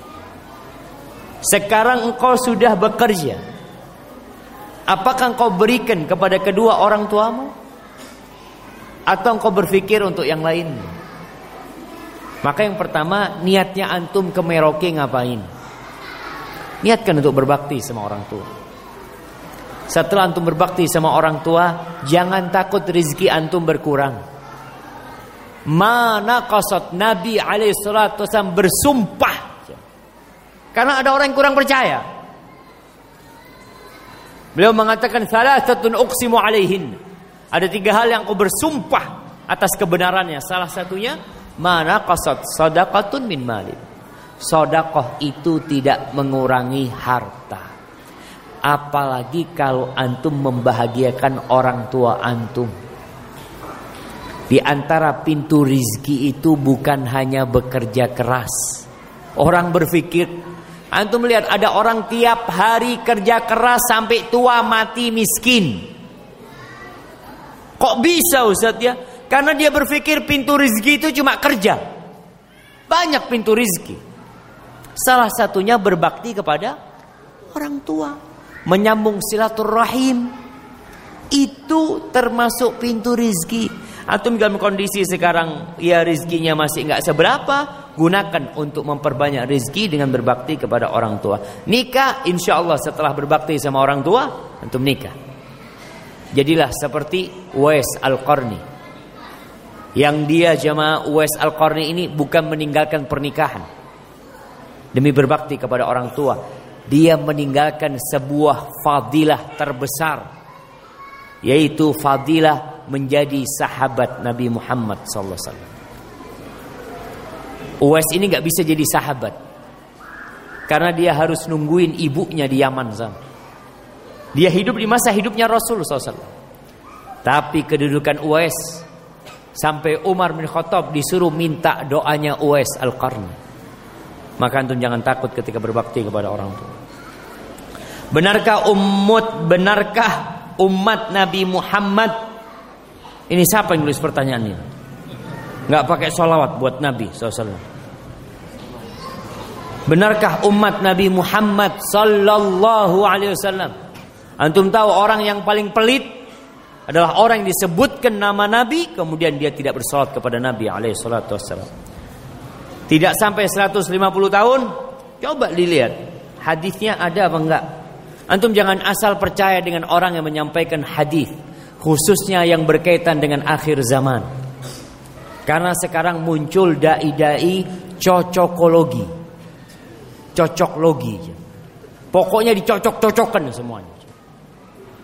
S1: Sekarang engkau sudah bekerja, apakah engkau berikan kepada kedua orang tuamu? Atau engkau berpikir untuk yang lain? Maka yang pertama, niatnya antum ke Merauke ngapain? Niatkan untuk berbakti sama orang tua. Setelah antum berbakti sama orang tua, jangan takut rezeki antum berkurang. Mana qasad Nabi alaihi salatu wasallam bersumpah. Karena ada orang yang kurang percaya. Beliau mengatakan, salasatun uqsimu alaihin. Ada 3 hal yang aku bersumpah atas kebenarannya. Salah satunya, mana qasad sadaqatun min mali. Sedekah itu tidak mengurangi harta. Apalagi kalau antum membahagiakan orang tua antum. Di antara pintu rizki itu bukan hanya bekerja keras. Orang berpikir, antum lihat ada orang tiap hari kerja keras sampai tua mati miskin. Kok bisa Ustaz ya? Karena dia berpikir pintu rizki itu cuma kerja. Banyak pintu rizki. Salah satunya berbakti kepada orang tua. Menyambung silaturahim, itu termasuk pintu rizki. Antum dalam kondisi sekarang ya rizkinya masih enggak seberapa, gunakan untuk memperbanyak rizki dengan berbakti kepada orang tua. Nikah, insya Allah setelah berbakti sama orang tua, antum nikah. Jadilah seperti Uwais Al-Qarni, yang dia jamaah Uwais Al-Qarni ini bukan meninggalkan pernikahan demi berbakti kepada orang tua. Dia meninggalkan sebuah fadilah terbesar, yaitu fadilah menjadi sahabat Nabi Muhammad sallallahu alaihi wasallam. Uwais ini gak bisa jadi sahabat karena dia harus nungguin ibunya di Yaman sana. Dia hidup di masa hidupnya Rasul sallallahu alaihi wasallam. Tapi kedudukan Uwais sampai Umar bin Khattab disuruh minta doanya Uwais Al-Qarni. Maka antum jangan takut ketika berbakti kepada orang tua. Benarkah umat Nabi Muhammad, ini siapa yang nulis pertanyaan ini? Enggak pakai sholawat buat Nabi SAW. Benarkah umat Nabi Muhammad sallallahu alaihi wasallam? Antum tahu orang yang paling pelit adalah orang yang disebutkan nama Nabi kemudian dia tidak bersolat kepada Nabi alaihi salatu wasallam. Tidak sampai 150 tahun, coba dilihat hadisnya ada apa enggak. Antum jangan asal percaya dengan orang yang menyampaikan hadis, khususnya yang berkaitan dengan akhir zaman. Karena sekarang muncul dai-dai cocokologi. Cocoklogi. Pokoknya dicocok-cocokkan semuanya.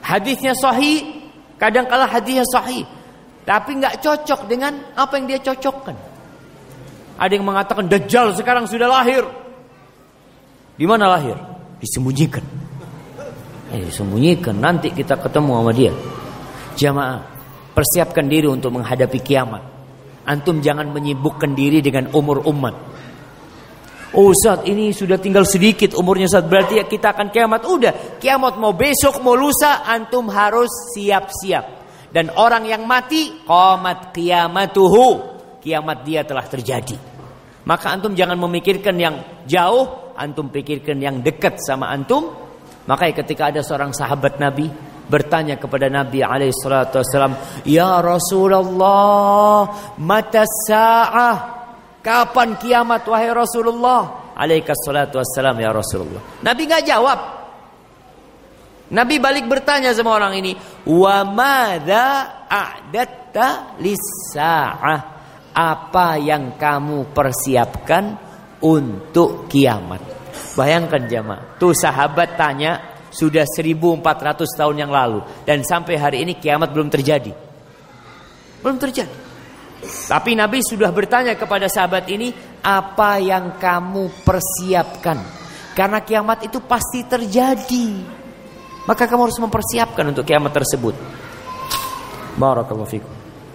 S1: Hadisnya sahih, kadang-kala hadisnya sahih, tapi nggak cocok dengan apa yang dia cocokkan. Ada yang mengatakan Dajjal sekarang sudah lahir. Di mana lahir? Disembunyikan. Disembunyikan, nanti kita ketemu sama dia. Jamaah, persiapkan diri untuk menghadapi kiamat. Antum jangan menyibukkan diri dengan umur umat. Oh Ustaz, ini sudah tinggal sedikit umurnya Ustaz, berarti kita akan kiamat. Udah, kiamat mau besok mau lusa, antum harus siap-siap. Dan orang yang mati, qamat qiyamatuhu, kiamat dia telah terjadi. Maka antum jangan memikirkan yang jauh, antum pikirkan yang dekat sama antum. Makanya ketika ada seorang sahabat Nabi bertanya kepada Nabi SAW, "Ya Rasulullah, mata sa'ah?" Kapan kiamat wahai Rasulullah? Alaikas salatu wassalam ya Rasulullah. Nabi enggak jawab. Nabi balik bertanya sama orang ini, "Wa madza a'datta lis-sa'ah?" Apa yang kamu persiapkan untuk kiamat? Bayangkan jamaah, tuh sahabat tanya sudah 1400 tahun yang lalu dan sampai hari ini kiamat belum terjadi. Belum terjadi. Tapi Nabi sudah bertanya kepada sahabat ini, apa yang kamu persiapkan? Karena kiamat itu pasti terjadi. Maka kamu harus mempersiapkan untuk kiamat tersebut. Barakallahu fikum.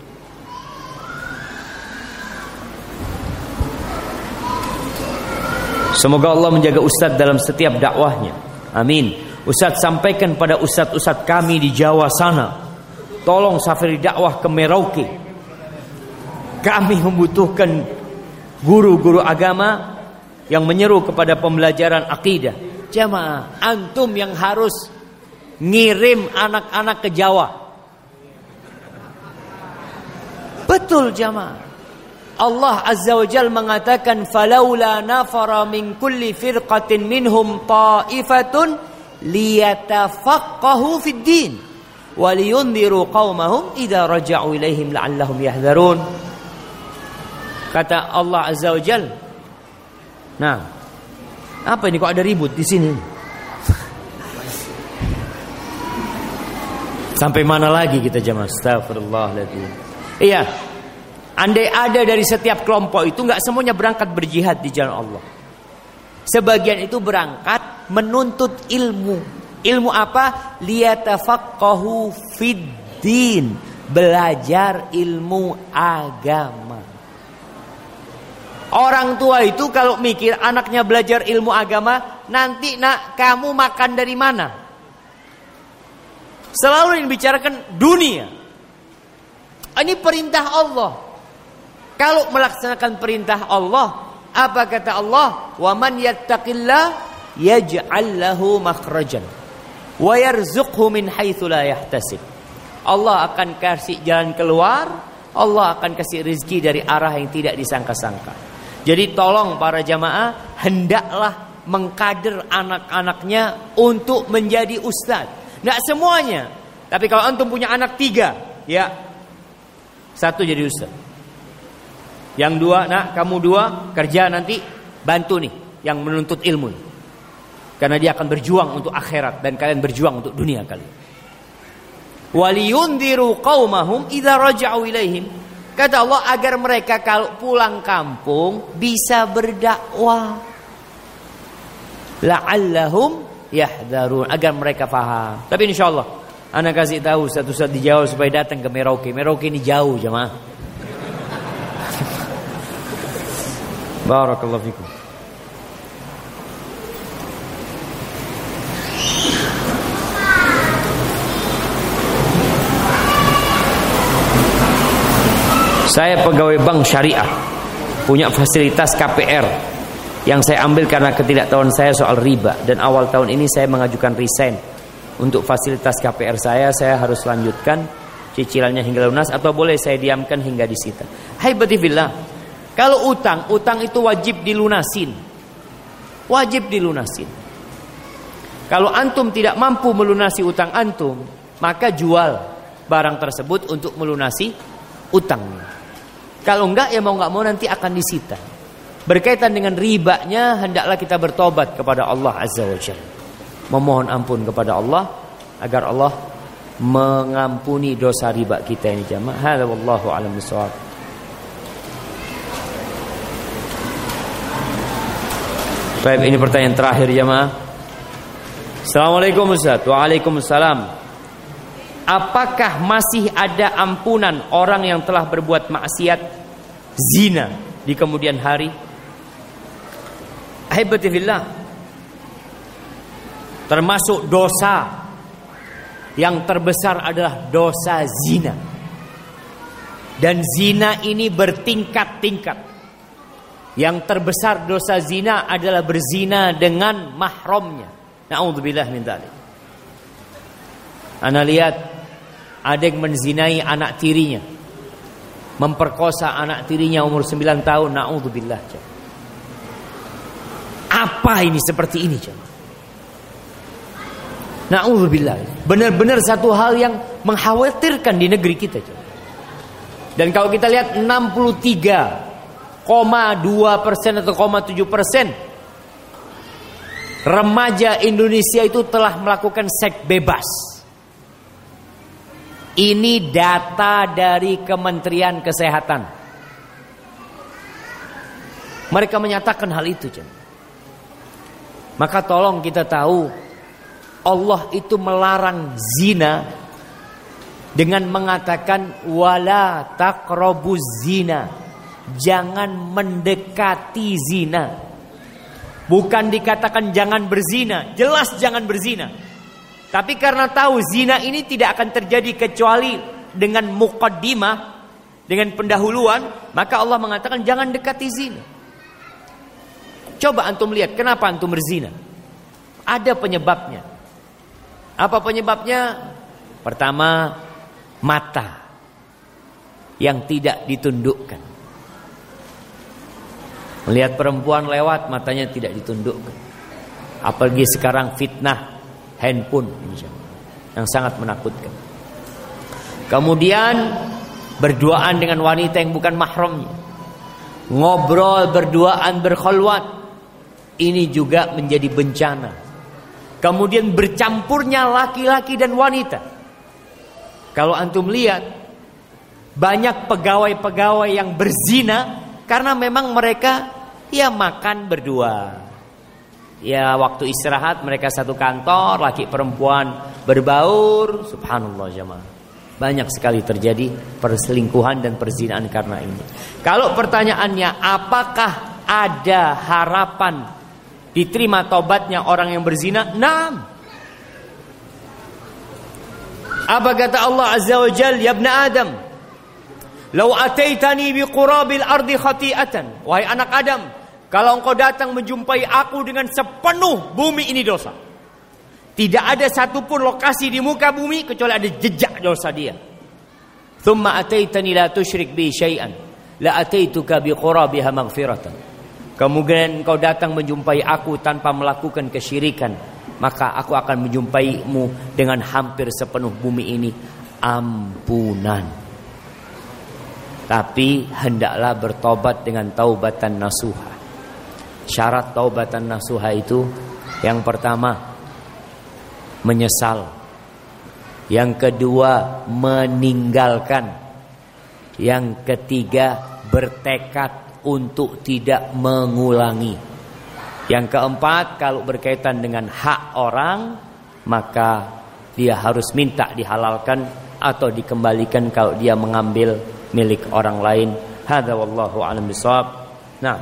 S1: Semoga Allah menjaga Ustadz dalam setiap dakwahnya. Amin. Ustadz sampaikan pada ustadz-ustadz kami di Jawa sana, tolong safari dakwah ke Merauke. Kami membutuhkan guru-guru agama yang menyeru kepada pembelajaran akidah. Jamaah, antum yang harus ngirim anak-anak ke Jawa. Betul jamaah. Allah Azza wa Jalla mengatakan, "Falaula nafara min kulli firqatin minhum ta'ifatun liyatafaqahu fid din wa liyunziru qaumahum idza raja'u ilaihim la'allahum yahdharun." Kata Allah Azza wa Jalla. Nah, apa ini kok ada ribut di sini? Sampai mana lagi kita jamaah? Astagfirullahaladzim. Iya, andai ada dari setiap kelompok itu nggak semuanya berangkat berjihad di jalan Allah. Sebagian itu berangkat menuntut ilmu. Ilmu apa? Liyatafaqahu fid din, belajar ilmu agama. Orang tua itu kalau mikir anaknya belajar ilmu agama, nanti nak kamu makan dari mana? Selalu yang dibicarakan dunia. Ini perintah Allah. Kalau melaksanakan perintah Allah, apa kata Allah? Wa man yattaqillah yaj'al lahu makhrajan wa yarzuqhu min haitsu la yahtasib. Allah akan kasih jalan keluar, Allah akan kasih rezeki dari arah yang tidak disangka-sangka. Jadi tolong para jamaah, hendaklah mengkader anak-anaknya untuk menjadi ustaz. Nggak semuanya. Tapi kalau antum punya anak 3, ya 1 jadi ustaz. Yang 2, nak kamu 2 kerja nanti bantu nih yang menuntut ilmu. Karena dia akan berjuang untuk akhirat dan kalian berjuang untuk dunia kalian. Waliyundiru qaumahum idza raja'u ilaihim. Kata Allah agar mereka kalau pulang kampung bisa berdakwah. La'allahum yahdharun, agar mereka paham. Tapi insyaallah ana kasih tahu satu-satu di Jawa supaya datang ke Merauke. Merauke ini jauh jemaah. Barakallahu fikum. Saya pegawai bank syariah, punya fasilitas KPR yang saya ambil karena ketidaktahuan saya soal riba, dan awal tahun ini saya mengajukan resign untuk fasilitas KPR saya harus lanjutkan cicilannya hingga lunas atau boleh saya diamkan hingga disita. Hai batifillah, kalau utang itu wajib dilunasin. Wajib dilunasin. Kalau antum tidak mampu melunasi utang antum, maka jual barang tersebut untuk melunasi utangnya. Kalau enggak, ya mau enggak mau nanti akan disita. Berkaitan dengan ribanya, hendaklah kita bertobat kepada Allah Azza wa Jalla. Memohon ampun kepada Allah agar Allah mengampuni dosa riba kita ini jamaah. Hadza wallahu a'lam bishawab. Baik, ini pertanyaan terakhir jamaah. Assalamualaikum Ustaz. Waalaikumsalam. Apakah masih ada ampunan orang yang telah berbuat maksiat zina di kemudian hari? Ahibati fillah, termasuk dosa yang terbesar adalah dosa zina. Dan zina ini bertingkat-tingkat. Yang terbesar dosa zina adalah berzina dengan mahramnya. Na'udzubillah min dzalik. Ana lihat ada yang menzinai anak tirinya, memperkosa anak tirinya umur 9 tahun. Na'udzubillah. Apa ini seperti ini, jemaah? Na'udzubillah. Benar-benar satu hal yang mengkhawatirkan di negeri kita, jemaah. Dan kalau kita lihat 63,2% atau 0,7% remaja Indonesia itu telah melakukan seks bebas. Ini data dari Kementerian Kesehatan. Mereka menyatakan hal itu, jemaah. Maka tolong kita tahu, Allah itu melarang zina dengan mengatakan wala taqrabuz zina. Jangan mendekati zina. Bukan dikatakan jangan berzina, jelas jangan berzina. Tapi karena tahu zina ini tidak akan terjadi kecuali dengan muqaddimah, dengan pendahuluan, maka Allah mengatakan jangan dekati zina. Coba antum lihat kenapa antum berzina. Ada penyebabnya. Apa penyebabnya? Pertama, mata yang tidak ditundukkan. Melihat perempuan lewat, matanya tidak ditundukkan. Apalagi sekarang fitnah handphone yang sangat menakutkan. Kemudian berduaan dengan wanita yang bukan mahramnya. Ngobrol berduaan berkhalwat. Ini juga menjadi bencana. Kemudian bercampurnya laki-laki dan wanita. Kalau antum lihat, banyak pegawai-pegawai yang berzina karena memang mereka ya makan berdua. Ya waktu istirahat mereka satu kantor, laki perempuan berbaur. Subhanallah jemaah. Banyak sekali terjadi perselingkuhan dan perzinaan karena ini. Kalau pertanyaannya apakah ada harapan diterima taubatnya orang yang berzina? Naam. Apa kata Allah Azza wa Jalla, ya ibn Adam, "Lau ataitani biqurabil ardi khati'atan." Wahai anak Adam, kalau engkau datang menjumpai aku dengan sepenuh bumi ini dosa. Tidak ada satupun lokasi di muka bumi kecuali ada jejak dosa dia. "Tsumma ataitani la tusyrik bi syai'an, la ataituka biqurabiha maghfiratan." Kemudian engkau datang menjumpai aku tanpa melakukan kesyirikan, maka aku akan menjumpaimu dengan hampir sepenuh bumi ini ampunan. Tapi hendaklah bertobat dengan taubatan nasuha. Syarat taubatan nasuha itu yang pertama menyesal, yang kedua meninggalkan, yang ketiga bertekad untuk tidak mengulangi, yang keempat kalau berkaitan dengan hak orang maka dia harus minta dihalalkan atau dikembalikan kalau dia mengambil milik orang lain. Hadza wallahu a'lam bishawab. Nah,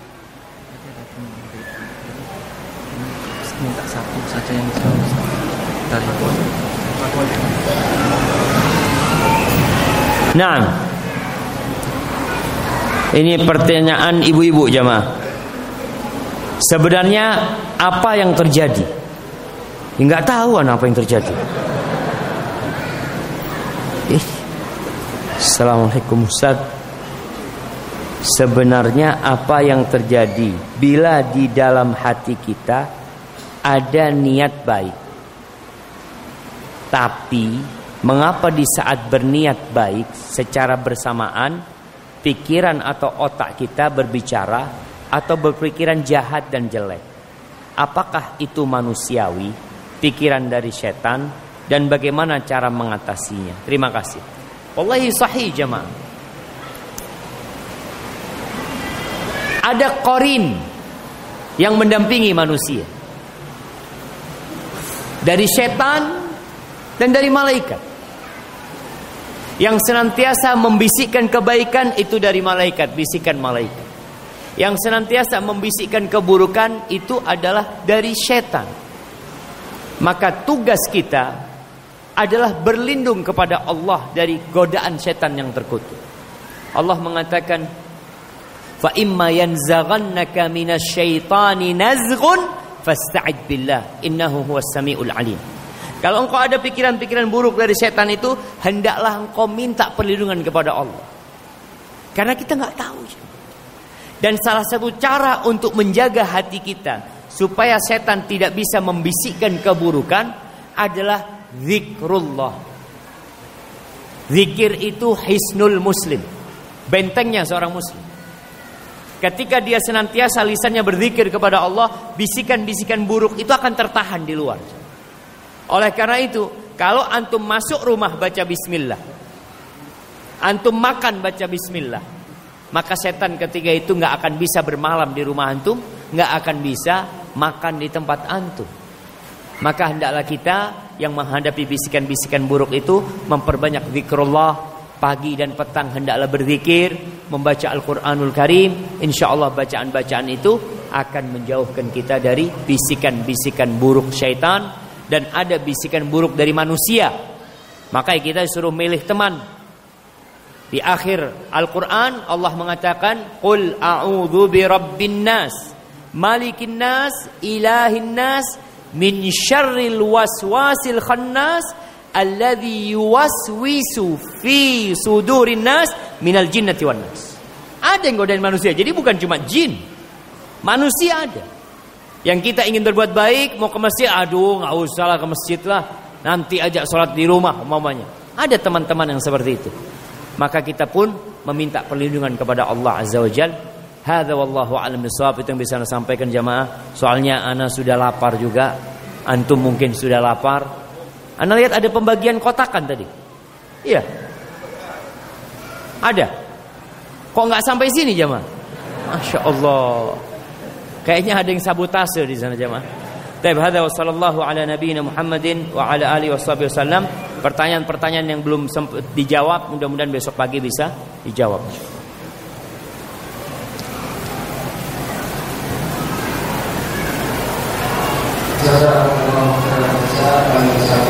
S2: minta satu saja yang jauh dari
S1: nah, ini pertanyaan ibu-ibu jamaah. Sebenarnya apa yang terjadi? Enggak tahu apa yang terjadi. Assalamualaikum Ustaz. Sebenarnya apa yang terjadi bila di dalam hati kita ada niat baik, tapi mengapa di saat berniat baik secara bersamaan pikiran atau otak kita berbicara atau berpikiran jahat dan jelek? Apakah itu manusiawi, pikiran dari setan, dan bagaimana cara mengatasinya. Terima kasih. Wallahi sahih jamaah. Ada qarin yang mendampingi manusia dari setan dan dari malaikat. Yang senantiasa membisikkan kebaikan itu dari malaikat, bisikan malaikat. Yang senantiasa membisikkan keburukan itu adalah dari setan. Maka tugas kita adalah berlindung kepada Allah dari godaan setan yang terkutuk. Allah mengatakan, fa imma yanzaghannaka minasyaitani nazghun fasta'id billah innahu huwas samiul alim. Kalau engkau ada pikiran-pikiran buruk dari setan itu, hendaklah engkau minta perlindungan kepada Allah. Karena kita enggak tahu. Dan salah satu cara untuk menjaga hati kita supaya setan tidak bisa membisikkan keburukan adalah zikrullah. Zikir itu hisnul muslim, bentengnya seorang muslim. Ketika dia senantiasa lisannya berzikir kepada Allah, bisikan-bisikan buruk itu akan tertahan di luar. Oleh karena itu, kalau antum masuk rumah baca bismillah, antum makan baca bismillah, maka setan ketika itu nggak akan bisa bermalam di rumah antum, nggak akan bisa makan di tempat antum. Maka hendaklah kita yang menghadapi bisikan-bisikan buruk itu memperbanyak zikrullah. Pagi dan petang hendaklah berzikir, membaca Al-Quranul Karim. InsyaAllah bacaan-bacaan itu akan menjauhkan kita dari bisikan-bisikan buruk syaitan. Dan ada bisikan buruk dari manusia. Maka kita disuruh milih teman. Di akhir Al-Quran Allah mengatakan, Qul a'udhu bi rabbin nas, malikin nas, ilahin nas, min syarril waswasil khannas, alladhi yuwaswisu fi sudurin nas minal jinnati wan nas. Ada yang godain manusia. Jadi bukan cuma jin, manusia ada. Yang kita ingin berbuat baik, mau ke masjid, aduh gak usah lah ke masjid lah, nanti ajak sholat di rumah umpamanya. Ada teman-teman yang seperti itu. Maka kita pun meminta perlindungan kepada Allah Azza wa Jal. Hadza wallahu a'lam bishawab. Itu yang bisa saya sampaikan jamaah. Soalnya ana sudah lapar juga, antum mungkin sudah lapar. Ana lihat ada pembagian kotakan tadi. Iya. Ada. Kok nggak sampai sini jamaah? Masya Allah. Kayaknya ada yang sabotase di sana jamaah. Taib hadza wa sallallahu ala nabiyyina Muhammadin wa ala alihi wasallam. Pertanyaan-pertanyaan yang belum sempat dijawab, mudah-mudahan besok pagi bisa dijawab.
S3: Jazakallahu khairan.